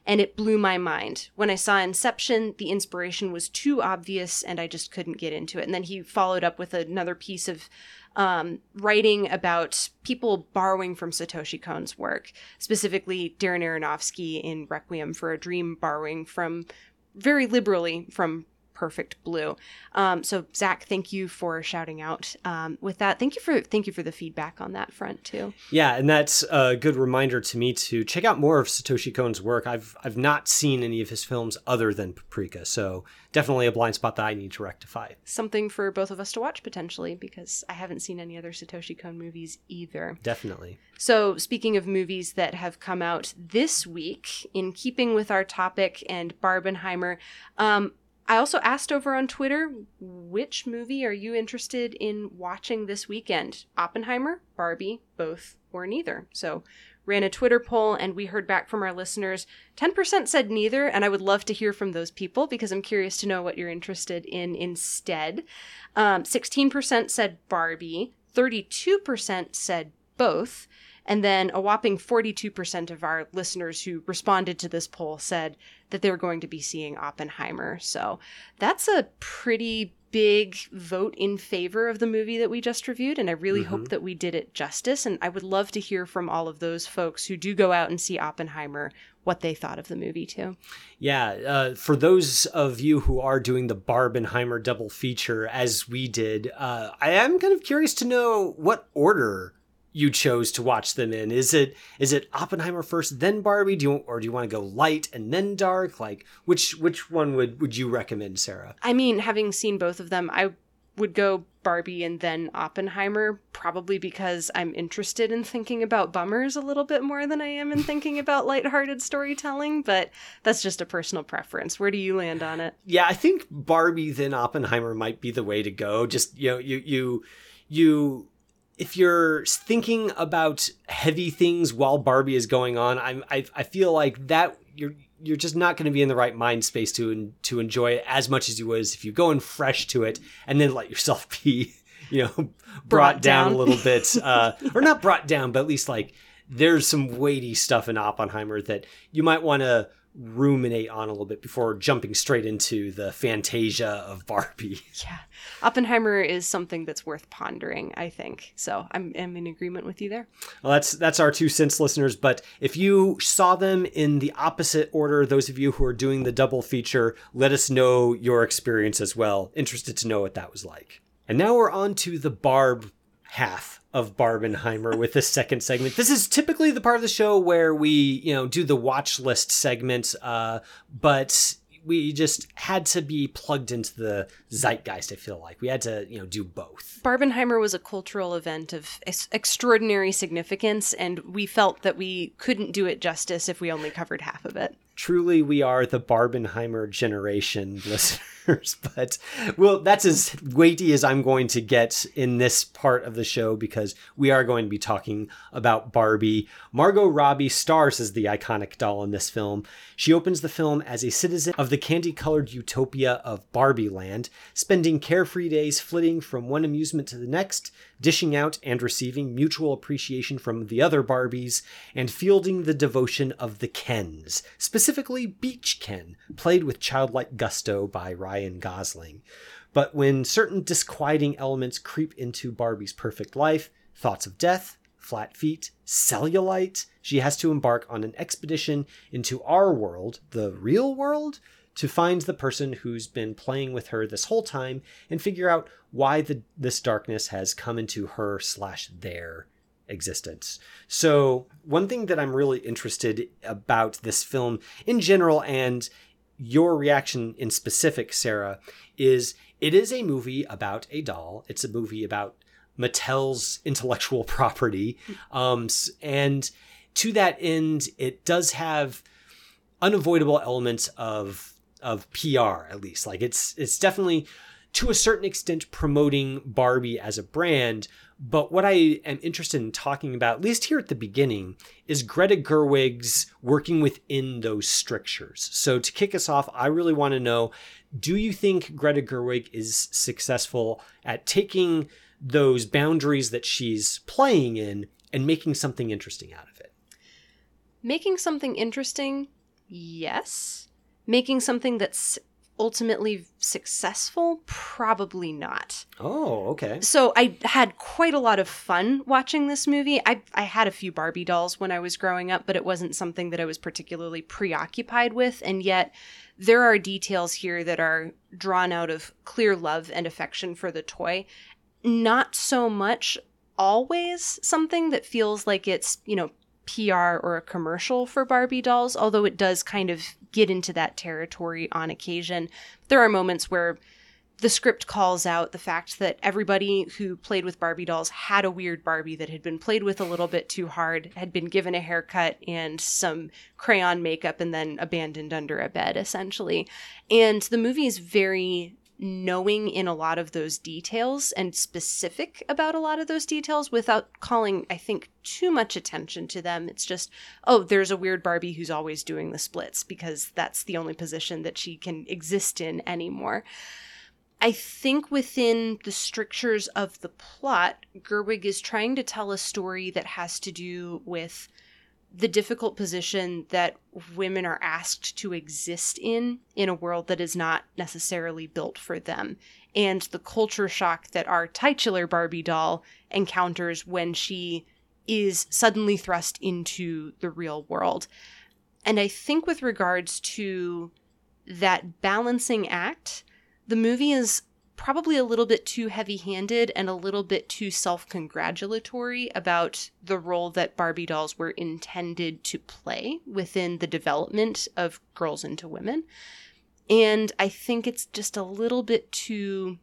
and it blew my mind. When I saw Inception, the inspiration was too obvious and I just couldn't get into it. And then he followed up with another piece of um, writing about people borrowing from Satoshi Kon's work, specifically Darren Aronofsky in Requiem for a Dream borrowing from very liberally from Perfect Blue. Um, so Zach, thank you for shouting out um, with that. Thank you for thank you for the feedback on that front too. Yeah, and that's a good reminder to me to check out more of Satoshi Kon's work. I've I've not seen any of his films other than Paprika, so definitely a blind spot that I need to rectify. Something for both of us to watch potentially, because I haven't seen any other Satoshi Kon movies either. Definitely. So speaking of movies that have come out this week, in keeping with our topic and Barbenheimer, um, I also asked over on Twitter, which movie are you interested in watching this weekend? Oppenheimer, Barbie, both, or neither? So ran a Twitter poll and we heard back from our listeners. ten percent said neither, and I would love to hear from those people because I'm curious to know what you're interested in instead. Um, sixteen percent said Barbie, thirty-two percent said both, and then a whopping forty-two percent of our listeners who responded to this poll said that they were going to be seeing Oppenheimer. So that's a pretty big vote in favor of the movie that we just reviewed, and I really mm-hmm. hope that we did it justice. And I would love to hear from all of those folks who do go out and see Oppenheimer, what they thought of the movie too. Yeah, uh, for those of you who are doing the Barbenheimer double feature as we did, uh, I am kind of curious to know what order you chose to watch them in. Is it is it Oppenheimer first, then Barbie? Do you or do you want to go light and then dark? Like which which one would, would you recommend, Sarah? I mean, having seen both of them, I would go Barbie and then Oppenheimer, probably because I'm interested in thinking about bummers a little bit more than I am in thinking about lighthearted storytelling, but that's just a personal preference. Where do you land on it? Yeah, I think Barbie then Oppenheimer might be the way to go. Just, you know, you you you if you're thinking about heavy things while Barbie is going on, I'm, I I feel like that you're you're just not going to be in the right mind space to to enjoy it as much as you would if you go in fresh to it and then let yourself be, you know, brought, brought down. down a little bit, uh, or not brought down, but at least like there's some weighty stuff in Oppenheimer that you might want to ruminate on a little bit before jumping straight into the fantasia of Barbie. Yeah. Oppenheimer is something that's worth pondering, I think. So I'm, I'm in agreement with you there. Well, that's that's our two cents, listeners. But if you saw them in the opposite order, those of you who are doing the double feature, let us know your experience as well. Interested to know what that was like. And now we're on to the Barb half of Barbenheimer with this second segment. This is typically the part of the show where we, you know, do the watch list segment, uh, but we just had to be plugged into the zeitgeist, I feel like. We had to, you know, do both. Barbenheimer was a cultural event of ex- extraordinary significance, and we felt that we couldn't do it justice if we only covered half of it. Truly, we are the Barbenheimer generation, listeners, but well, that's as weighty as I'm going to get in this part of the show because we are going to be talking about Barbie. Margot Robbie stars as the iconic doll in this film. She opens the film as a citizen of the candy-colored utopia of Barbie Land, spending carefree days flitting from one amusement to the next, dishing out and receiving mutual appreciation from the other Barbies, and fielding the devotion of the Kens, specifically Beach Ken, played with childlike gusto by Ryan Gosling. But when certain disquieting elements creep into Barbie's perfect life, thoughts of death, flat feet, cellulite, she has to embark on an expedition into our world, the real world, to find the person who's been playing with her this whole time and figure out why the, this darkness has come into her slash their existence. So one thing that I'm really interested about this film in general, and your reaction in specific, Sarah, is it is a movie about a doll. It's a movie about Mattel's intellectual property. Um, and to that end, it does have unavoidable elements of of P R, at least. Like it's it's definitely to a certain extent promoting Barbie as a brand. But what I am interested in talking about, at least here at the beginning, is Greta Gerwig's working within those strictures. So to kick us off, I really want to know, do you think Greta Gerwig is successful at taking those boundaries that she's playing in and making something interesting out of it? Making something interesting Yes. Making something that's ultimately successful? Probably not. Oh, okay. So I had quite a lot of fun watching this movie. I, I had a few Barbie dolls when I was growing up, but it wasn't something that I was particularly preoccupied with. And yet there are details here that are drawn out of clear love and affection for the toy. Not so much always something that feels like it's, you know, P R or a commercial for Barbie dolls, although it does kind of get into that territory on occasion. There are moments where the script calls out the fact that everybody who played with Barbie dolls had a weird Barbie that had been played with a little bit too hard, had been given a haircut and some crayon makeup and then abandoned under a bed, essentially. And the movie is very knowing in a lot of those details and specific about a lot of those details without calling, I think, too much attention to them. It's just, oh, there's a weird Barbie who's always doing the splits because that's the only position that she can exist in anymore. I think within the strictures of the plot, Gerwig is trying to tell a story that has to do with the difficult position that women are asked to exist in, in a world that is not necessarily built for them, and the culture shock that our titular Barbie doll encounters when she is suddenly thrust into the real world. And I think with regards to that balancing act, the movie is probably a little bit too heavy-handed and a little bit too self-congratulatory about the role that Barbie dolls were intended to play within the development of girls into women. And I think it's just a little bit too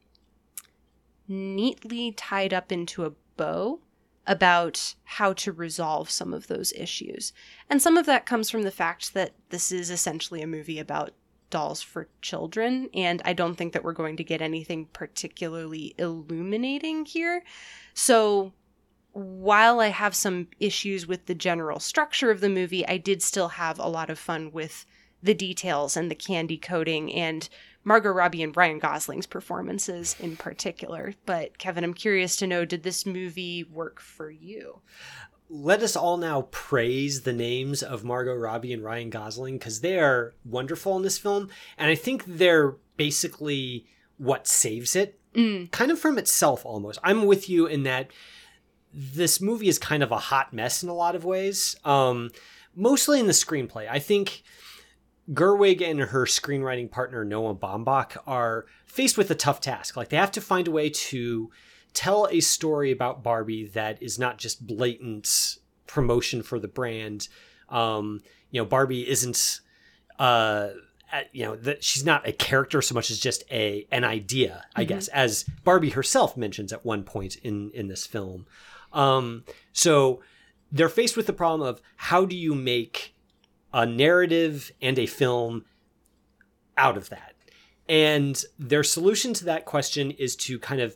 neatly tied up into a bow about how to resolve some of those issues. And some of that comes from the fact that this is essentially a movie about dolls for children, and I don't think that we're going to get anything particularly illuminating here. So while I have some issues with the general structure of the movie, I did still have a lot of fun with the details and the candy coating and Margot Robbie and Ryan Gosling's performances in particular. But Kevin, I'm curious to know, did this movie work for you? Let us all now praise the names of Margot Robbie and Ryan Gosling because they are wonderful in this film. And I think they're basically what saves it, mm. kind of from itself almost. I'm with you in that this movie is kind of a hot mess in a lot of ways, um, mostly in the screenplay. I think Gerwig and her screenwriting partner, Noah Baumbach, are faced with a tough task. Like, they have to find a way to tell a story about Barbie that is not just blatant promotion for the brand. Um, you know, Barbie isn't, uh, you know, that she's not a character so much as just a an idea, I mm-hmm. guess, as Barbie herself mentions at one point in in this film. Um, so they're faced with the problem of how do you make a narrative and a film out of that? And their solution to that question is to kind of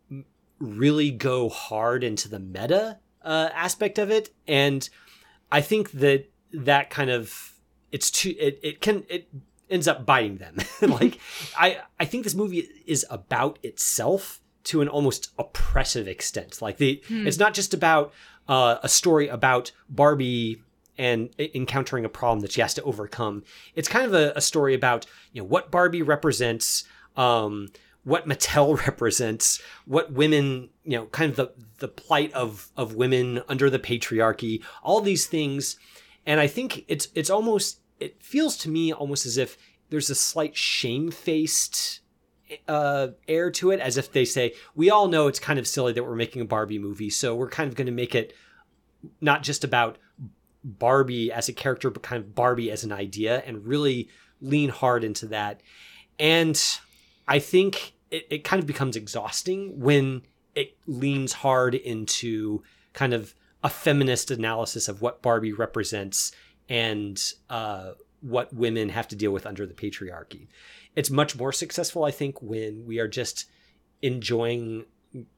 really go hard into the meta uh, aspect of it. And I think that that kind of, it's too, it, it can, it ends up biting them. Like, I, I think this movie is about itself to an almost oppressive extent. Like, the, hmm. it's not just about uh, a story about Barbie and encountering a problem that she has to overcome. It's kind of a, a story about, you know, what Barbie represents, um, what Mattel represents, what women, you know, kind of the, the plight of, of women under the patriarchy, all these things. And I think it's, it's almost, it feels to me almost as if there's a slight shamefaced uh, air to it, as if they say, we all know it's kind of silly that we're making a Barbie movie, so we're kind of going to make it not just about Barbie as a character, but kind of Barbie as an idea, and really lean hard into that. And I think it, it kind of becomes exhausting when it leans hard into kind of a feminist analysis of what Barbie represents and uh, what women have to deal with under the patriarchy. It's much more successful, I think, when we are just enjoying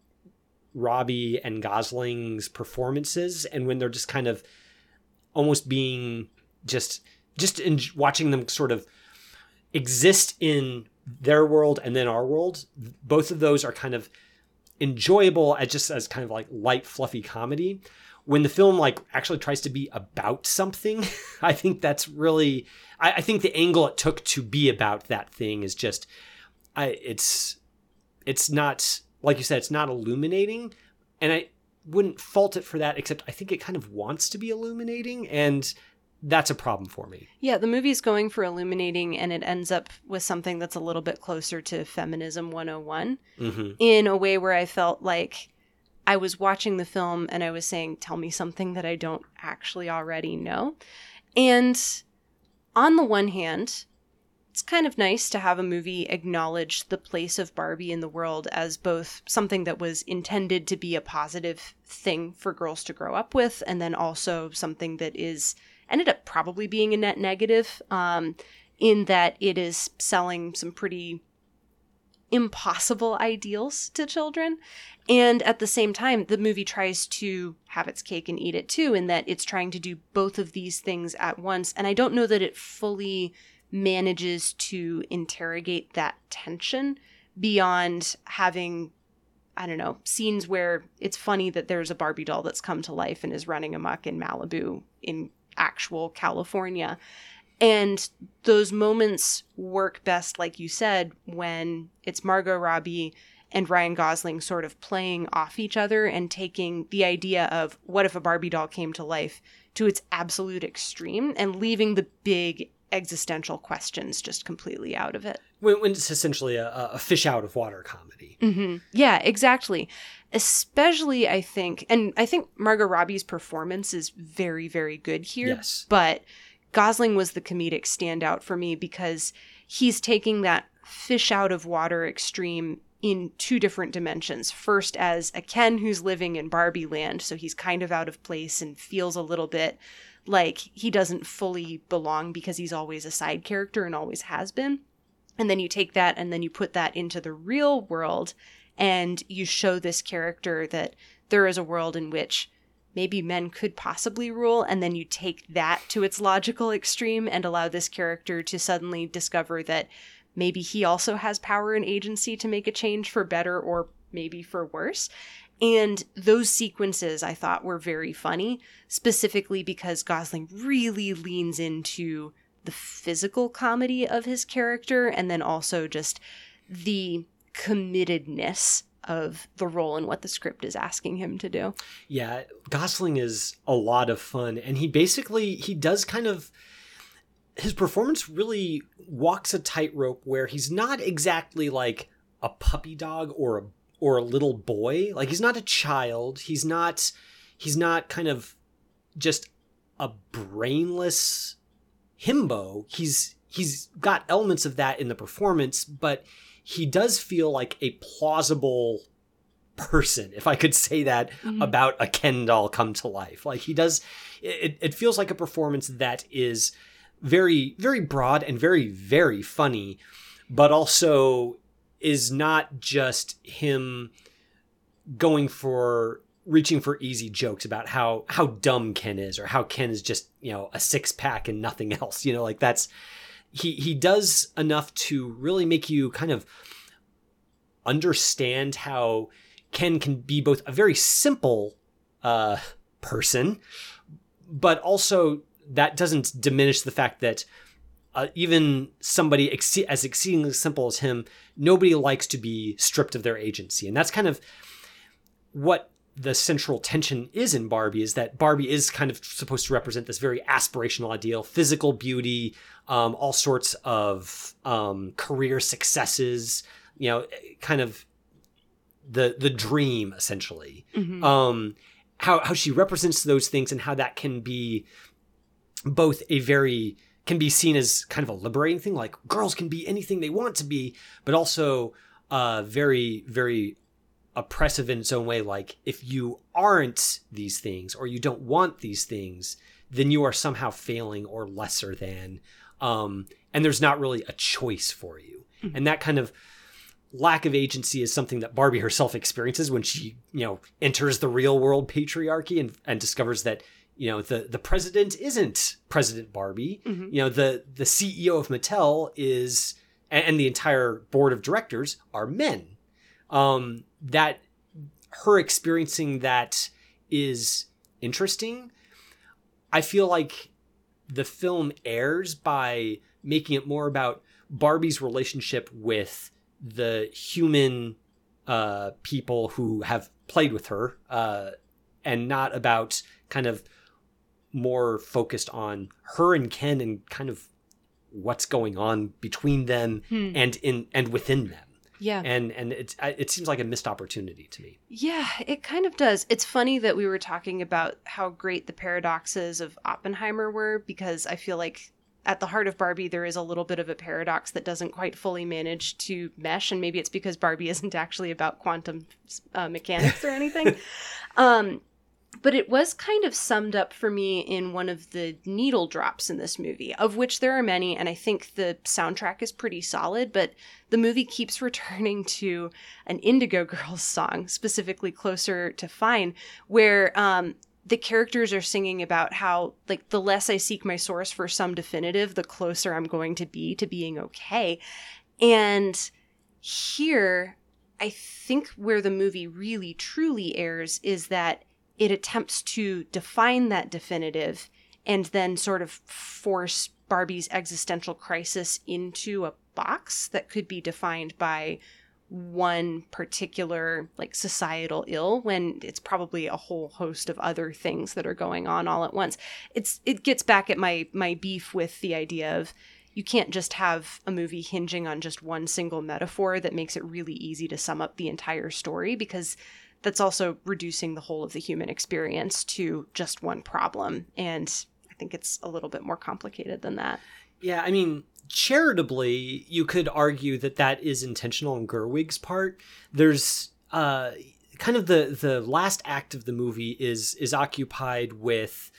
Robbie and Gosling's performances, and when they're just kind of almost being just just in watching them sort of exist in their world and then our world. Both of those are kind of enjoyable as just as kind of like light, fluffy comedy. When the film like actually tries to be about something, I think that's really, I, I think the angle it took to be about that thing is just, I, it's, it's not, like you said, it's not illuminating. And I wouldn't fault it for that, except I think it kind of wants to be illuminating, and that's a problem for me. Yeah, the movie's going for illuminating, and it ends up with something that's a little bit closer to Feminism one oh one Mm-hmm. in a way where I felt like I was watching the film and I was saying, tell me something that I don't actually already know. And on the one hand, it's kind of nice to have a movie acknowledge the place of Barbie in the world as both something that was intended to be a positive thing for girls to grow up with, and then also something that is ended up probably being a net negative, um, in that it is selling some pretty impossible ideals to children. And at the same time, the movie tries to have its cake and eat it too, in that it's trying to do both of these things at once. And I don't know that it fully manages to interrogate that tension beyond having, I don't know, scenes where it's funny that there's a Barbie doll that's come to life and is running amok in Malibu in actual California. And those moments work best, like you said, when it's Margot Robbie and Ryan Gosling sort of playing off each other and taking the idea of what if a Barbie doll came to life to its absolute extreme and leaving the big existential questions just completely out of it. When, when it's essentially a, a fish out of water comedy. Mm-hmm. Yeah, exactly. Especially, I think, and I think Margot Robbie's performance is very, very good here. Yes. But Gosling was the comedic standout for me because he's taking that fish out of water extreme in two different dimensions. First, as a Ken who's living in Barbie land, so he's kind of out of place and feels a little bit like he doesn't fully belong because he's always a side character and always has been. And then you take that and then you put that into the real world and you show this character that there is a world in which maybe men could possibly rule, and then you take that to its logical extreme and allow this character to suddenly discover that maybe he also has power and agency to make a change for better or maybe for worse. And those sequences I thought were very funny, specifically because Gosling really leans into the physical comedy of his character and then also just the committedness of the role and what the script is asking him to do. Yeah, Gosling is a lot of fun, and he basically, he does kind of, his performance really walks a tightrope where he's not exactly like a puppy dog or a or a little boy. Like, he's not a child. He's not, he's not kind of just a brainless himbo. He's, he's got elements of that in the performance, but he does feel like a plausible person, if I could say that, mm-hmm. about a Ken doll come to life. Like, he does, it, it feels like a performance that is very, very broad and very, very funny, but also is not just him going for, reaching for easy jokes about how, how dumb Ken is, or how Ken is just, you know, a six pack and nothing else, you know, like that's, he, he does enough to really make you kind of understand how Ken can be both a very simple, uh, person, but also that doesn't diminish the fact that Uh, even somebody ex- as exceedingly simple as him, nobody likes to be stripped of their agency. And that's kind of what the central tension is in Barbie, is that Barbie is kind of supposed to represent this very aspirational ideal, physical beauty, um, all sorts of um, career successes, you know, kind of the the dream, essentially. Mm-hmm. Um, how, how she represents those things and how that can be both a very... can be seen as kind of a liberating thing, like girls can be anything they want to be, but also uh, very, very oppressive in its own way. Like, if you aren't these things or you don't want these things, then you are somehow failing or lesser than, um, and there's not really a choice for you. Mm-hmm. And that kind of lack of agency is something that Barbie herself experiences when she, you know, enters the real world patriarchy and, and discovers that, you know, the, the president isn't President Barbie. Mm-hmm. You know, the, the C E O of Mattel is, and the entire board of directors are men. Um, that her experiencing that is interesting. I feel like the film errs by making it more about Barbie's relationship with the human uh, people who have played with her, uh, and not about kind of more focused on her and Ken and kind of what's going on between them hmm. and in and within them. Yeah. And and it, it seems like a missed opportunity to me. Yeah, it kind of does. It's funny that we were talking about how great the paradoxes of Oppenheimer were, because I feel like at the heart of Barbie, there is a little bit of a paradox that doesn't quite fully manage to mesh. And maybe it's because Barbie isn't actually about quantum uh, mechanics or anything. um, but it was kind of summed up for me in one of the needle drops in this movie, of which there are many. And I think the soundtrack is pretty solid, but the movie keeps returning to an Indigo Girls song, specifically Closer to Fine, where um, the characters are singing about how, like, the less I seek my source for some definitive, the closer I'm going to be to being okay. And here, I think where the movie really truly errs is that it attempts to define that definitive and then sort of force Barbie's existential crisis into a box that could be defined by one particular, like, societal ill, when it's probably a whole host of other things that are going on all at once. It's it gets back at my my beef with the idea of you can't just have a movie hinging on just one single metaphor that makes it really easy to sum up the entire story, because that's also reducing the whole of the human experience to just one problem. And I think it's a little bit more complicated than that. Yeah, I mean, charitably, you could argue that that is intentional on Gerwig's part. There's uh, kind of the the last act of the movie is is occupied with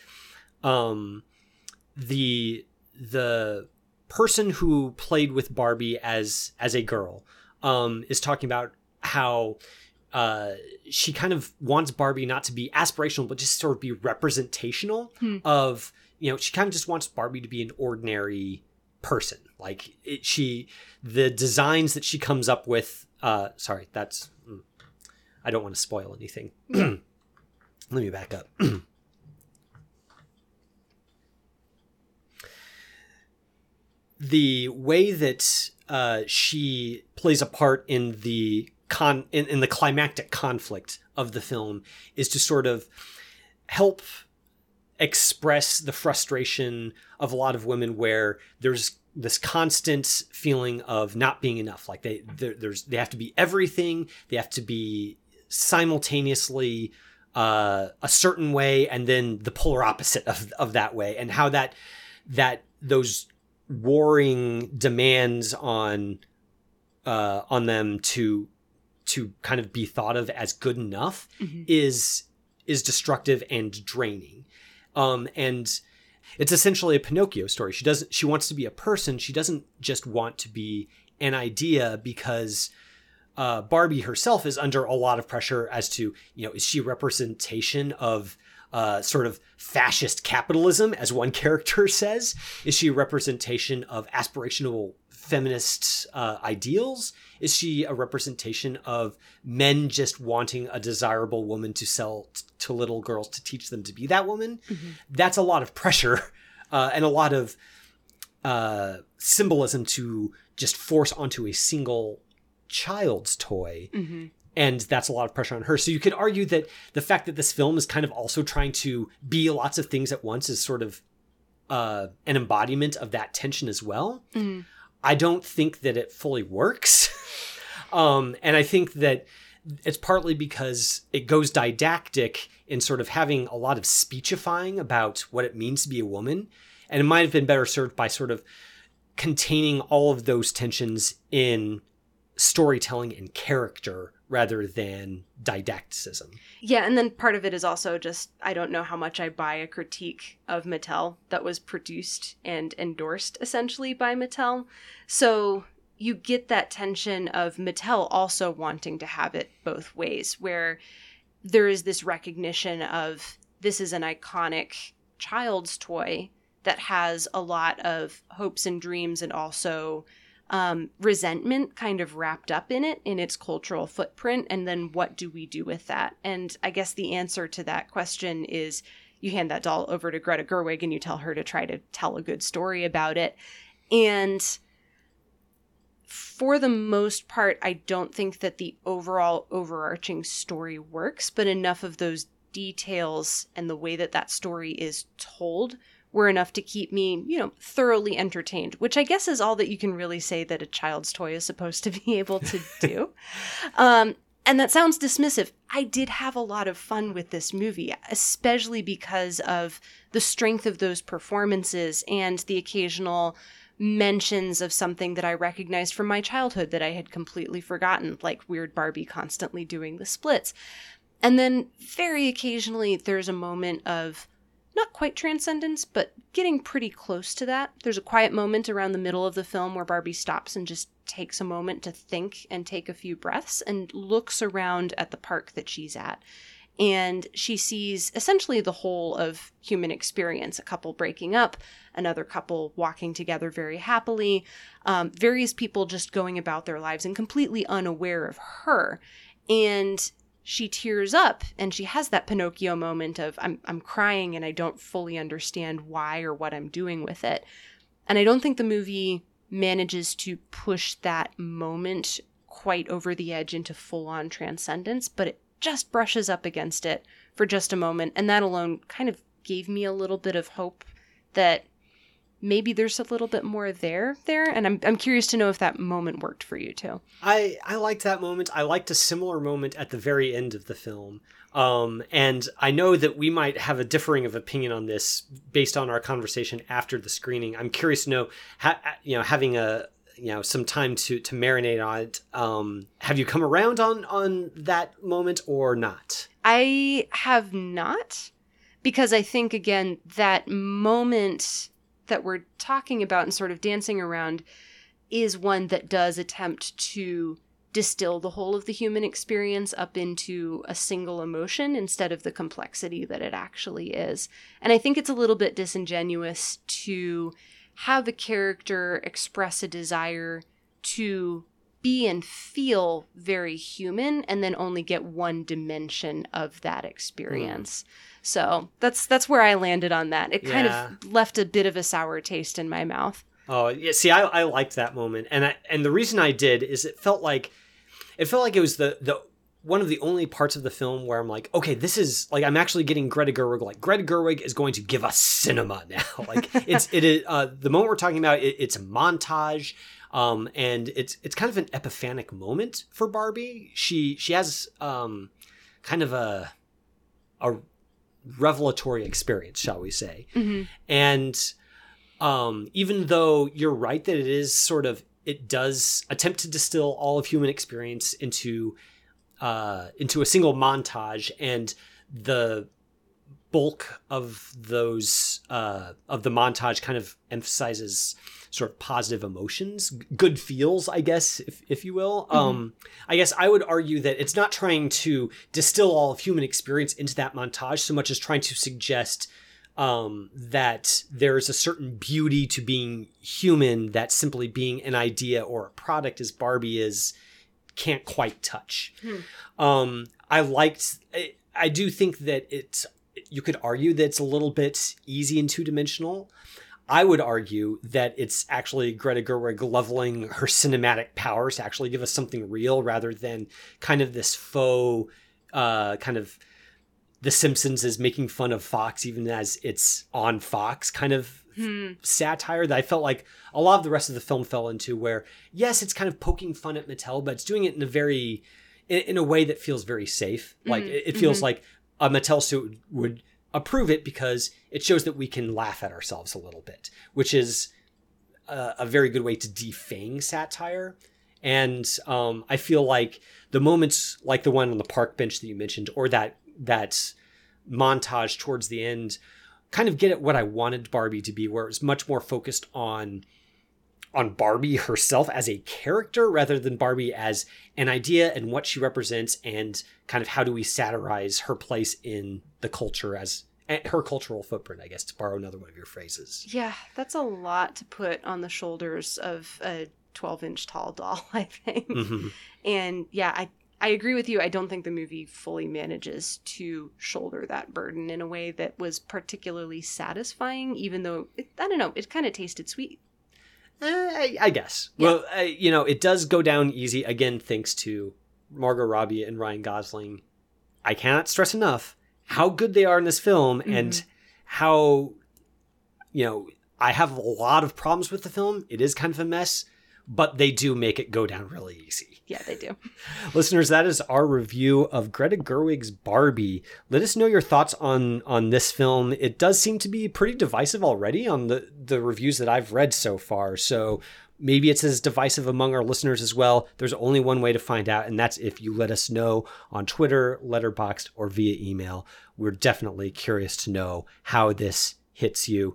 um, the the person who played with Barbie as as a girl um, is talking about how uh, she kind of wants Barbie not to be aspirational, but just sort of be representational hmm. of, you know, she kind of just wants Barbie to be an ordinary person. Like it, she, the designs that she comes up with, uh, sorry, that's, I don't want to spoil anything. Let me back up. The way that uh, she plays a part in the con in, in the climactic conflict of the film is to sort of help express the frustration of a lot of women, where there's this constant feeling of not being enough. Like they there's they have to be everything. They have to be simultaneously uh, a certain way, and then the polar opposite of of that way, and how that that those warring demands on uh, on them to to kind of be thought of as good enough mm-hmm. is is destructive and draining. Um, and it's essentially a Pinocchio story. She doesn't, she wants to be a person. She doesn't just want to be an idea, because uh, Barbie herself is under a lot of pressure as to, you know, is she representation of uh, sort of fascist capitalism, as one character says? Is she a representation of aspirational feminist uh, ideals? Is she a representation of men just wanting a desirable woman to sell t- to little girls to teach them to be that woman? Mm-hmm. That's a lot of pressure uh, and a lot of uh, symbolism to just force onto a single child's toy. Mm-hmm. And that's a lot of pressure on her. So you could argue that the fact that this film is kind of also trying to be lots of things at once is sort of uh, an embodiment of that tension as well. Mm-hmm. I don't think that it fully works. um, and I think that it's partly because it goes didactic in sort of having a lot of speechifying about what it means to be a woman. And it might have been better served by sort of containing all of those tensions in storytelling and character rather than didacticism. Yeah, and then part of it is also just, I don't know how much I buy a critique of Mattel that was produced and endorsed essentially by Mattel. So you get that tension of Mattel also wanting to have it both ways, where there is this recognition of this is an iconic child's toy that has a lot of hopes and dreams and also um, resentment kind of wrapped up in it, in its cultural footprint. And then what do we do with that? And I guess the answer to that question is you hand that doll over to Greta Gerwig and you tell her to try to tell a good story about it. And for the most part, I don't think that the overall overarching story works, but enough of those details and the way that that story is told were enough to keep me, you know, thoroughly entertained, which I guess is all that you can really say that a child's toy is supposed to be able to do. um, and that sounds dismissive. I did have a lot of fun with this movie, especially because of the strength of those performances and the occasional mentions of something that I recognized from my childhood that I had completely forgotten, like Weird Barbie constantly doing the splits. And then very occasionally there's a moment of not quite transcendence, but getting pretty close to that. There's a quiet moment around the middle of the film where Barbie stops and just takes a moment to think and take a few breaths and looks around at the park that she's at. And she sees essentially the whole of human experience, a couple breaking up, another couple walking together very happily, um, various people just going about their lives and completely unaware of her. And she tears up and she has that Pinocchio moment of I'm I'm crying and I don't fully understand why or what I'm doing with it. And I don't think the movie manages to push that moment quite over the edge into full-on transcendence, but it just brushes up against it for just a moment. And that alone kind of gave me a little bit of hope that maybe there's a little bit more there there. And I'm I'm curious to know if that moment worked for you too. I, I liked that moment. I liked a similar moment at the very end of the film. Um, and I know that we might have a differing of opinion on this based on our conversation after the screening. I'm curious to know, ha- you know, having a, you know, some time to, to marinate on it. Um, have you come around on, on that moment or not? I have not, because I think, again, that moment that we're talking about and sort of dancing around is one that does attempt to distill the whole of the human experience up into a single emotion instead of the complexity that it actually is. And I think it's a little bit disingenuous to have a character express a desire to be and feel very human and then only get one dimension of that experience. Mm. So that's that's where I landed on that. It kind yeah. of left a bit of a sour taste in my mouth. Oh, yeah. See, I, I liked that moment. And I, and the reason I did is it felt like it felt like it was the, the one of the only parts of the film where I'm like, okay, this is like, I'm actually getting Greta Gerwig. Like Greta Gerwig is going to give us cinema now. Like it's, it is, uh, the moment we're talking about, it, it's a montage. Um, and it's, it's kind of an epiphanic moment for Barbie. She, she has, um, kind of a, a revelatory experience, shall we say. Mm-hmm. And, um, even though you're right that it is sort of, it does attempt to distill all of human experience into, uh, into a single montage, and the bulk of those, uh, of the montage kind of emphasizes sort of positive emotions, good feels, I guess, if, if you will. Mm-hmm. Um, I guess I would argue that it's not trying to distill all of human experience into that montage so much as trying to suggest um, that there's a certain beauty to being human that simply being an idea or a product as Barbie is can't quite touch. Hmm. Um, I liked, I, I do think that it's, you could argue that it's a little bit easy and two-dimensional. I would argue that it's actually Greta Gerwig leveling her cinematic powers to actually give us something real rather than kind of this faux, uh, kind of The Simpsons is making fun of Fox even as it's on Fox kind of hmm. satire that I felt like a lot of the rest of the film fell into, where, yes, it's kind of poking fun at Mattel, but it's doing it in a very, in, in a way that feels very safe. Mm-hmm. Like it, it feels mm-hmm. like a Mattel suit would approve it because it shows that we can laugh at ourselves a little bit, which is a, a very good way to defang satire. And um, I feel like the moments like the one on the park bench that you mentioned, or that that montage towards the end, kind of get at what I wanted Barbie to be, where it was much more focused on on Barbie herself as a character rather than Barbie as an idea and what she represents, and kind of how do we satirize her place in the culture as her cultural footprint, I guess, to borrow another one of your phrases. Yeah, that's a lot to put on the shoulders of a twelve inch tall doll, I think. Mm-hmm. And yeah, I, I agree with you. I don't think the movie fully manages to shoulder that burden in a way that was particularly satisfying, even though, it, I don't know, it kind of tasted sweet. Uh, I, I guess. Yeah. Well, uh, you know, it does go down easy, again, thanks to Margot Robbie and Ryan Gosling. I cannot stress enough how good they are in this film, mm-hmm. and how, you know, I have a lot of problems with the film. It is kind of a mess, but they do make it go down really easy. Yeah, they do. Listeners, that is our review of Greta Gerwig's Barbie. Let us know your thoughts on, on this film. It does seem to be pretty divisive already on the, the reviews that I've read so far. So maybe it's as divisive among our listeners as well. There's only one way to find out, and that's if you let us know on Twitter, Letterboxd, or via email. We're definitely curious to know how this hits you.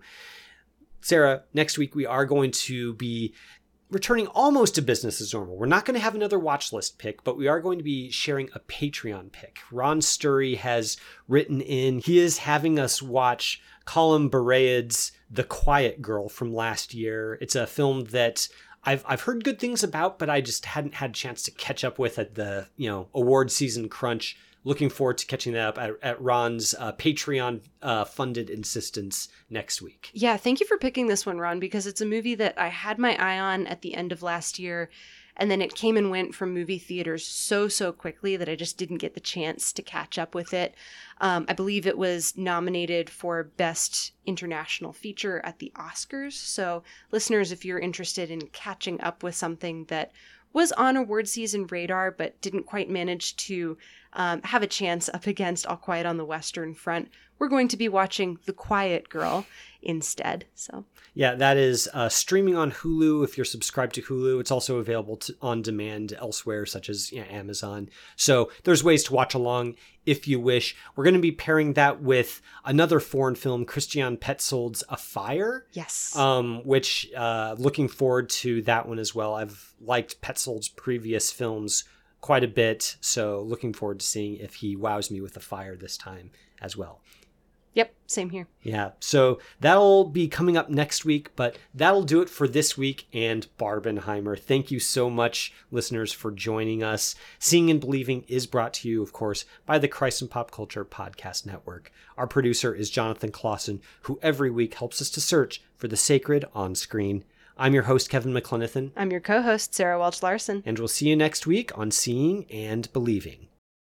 Sarah, next week we are going to be returning almost to business as normal. We're not going to have another watch list pick, but we are going to be sharing a Patreon pick. Ron Sturry has written in. He is having us watch Colin Bareid's The Quiet Girl from last year. It's a film that I've I've heard good things about, but I just hadn't had a chance to catch up with at the, you know, award season crunch. Looking forward to catching that up at, at Ron's uh, Patreon uh, funded insistence next week. Yeah, thank you for picking this one, Ron, because it's a movie that I had my eye on at the end of last year, and then it came and went from movie theaters so, so quickly that I just didn't get the chance to catch up with it. Um, I believe it was nominated for Best International Feature at the Oscars. So listeners, if you're interested in catching up with something that was on award season radar but didn't quite manage to um, have a chance up against All Quiet on the Western Front, we're going to be watching The Quiet Girl instead. So yeah, that is uh, streaming on Hulu if you're subscribed to Hulu. It's also available to, on demand elsewhere, such as, you know, Amazon. So there's ways to watch along if you wish. We're going to be pairing that with another foreign film, Christian Petzold's A Fire. Yes. Um, which, uh, looking forward to that one as well. I've liked Petzold's previous films quite a bit, so looking forward to seeing if he wows me with A Fire this time as well. Yep, same here. Yeah, so that'll be coming up next week, but that'll do it for this week and Barbenheimer. Thank you so much, listeners, for joining us. Seeing and Believing is brought to you, of course, by the Christ and Pop Culture Podcast Network. Our producer is Jonathan Clausen, who every week helps us to search for the sacred on screen. I'm your host, Kevin McLenithan. I'm your co-host, Sarah Welch-Larson. And we'll see you next week on Seeing and Believing.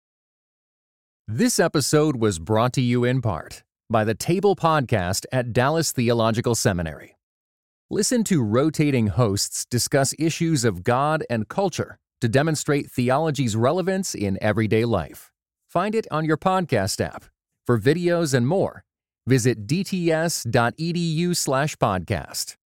This episode was brought to you in part by the Table Podcast at Dallas Theological Seminary. Listen to rotating hosts discuss issues of God and culture to demonstrate theology's relevance in everyday life. Find it on your podcast app. For videos and more, visit dts.edu slash podcast.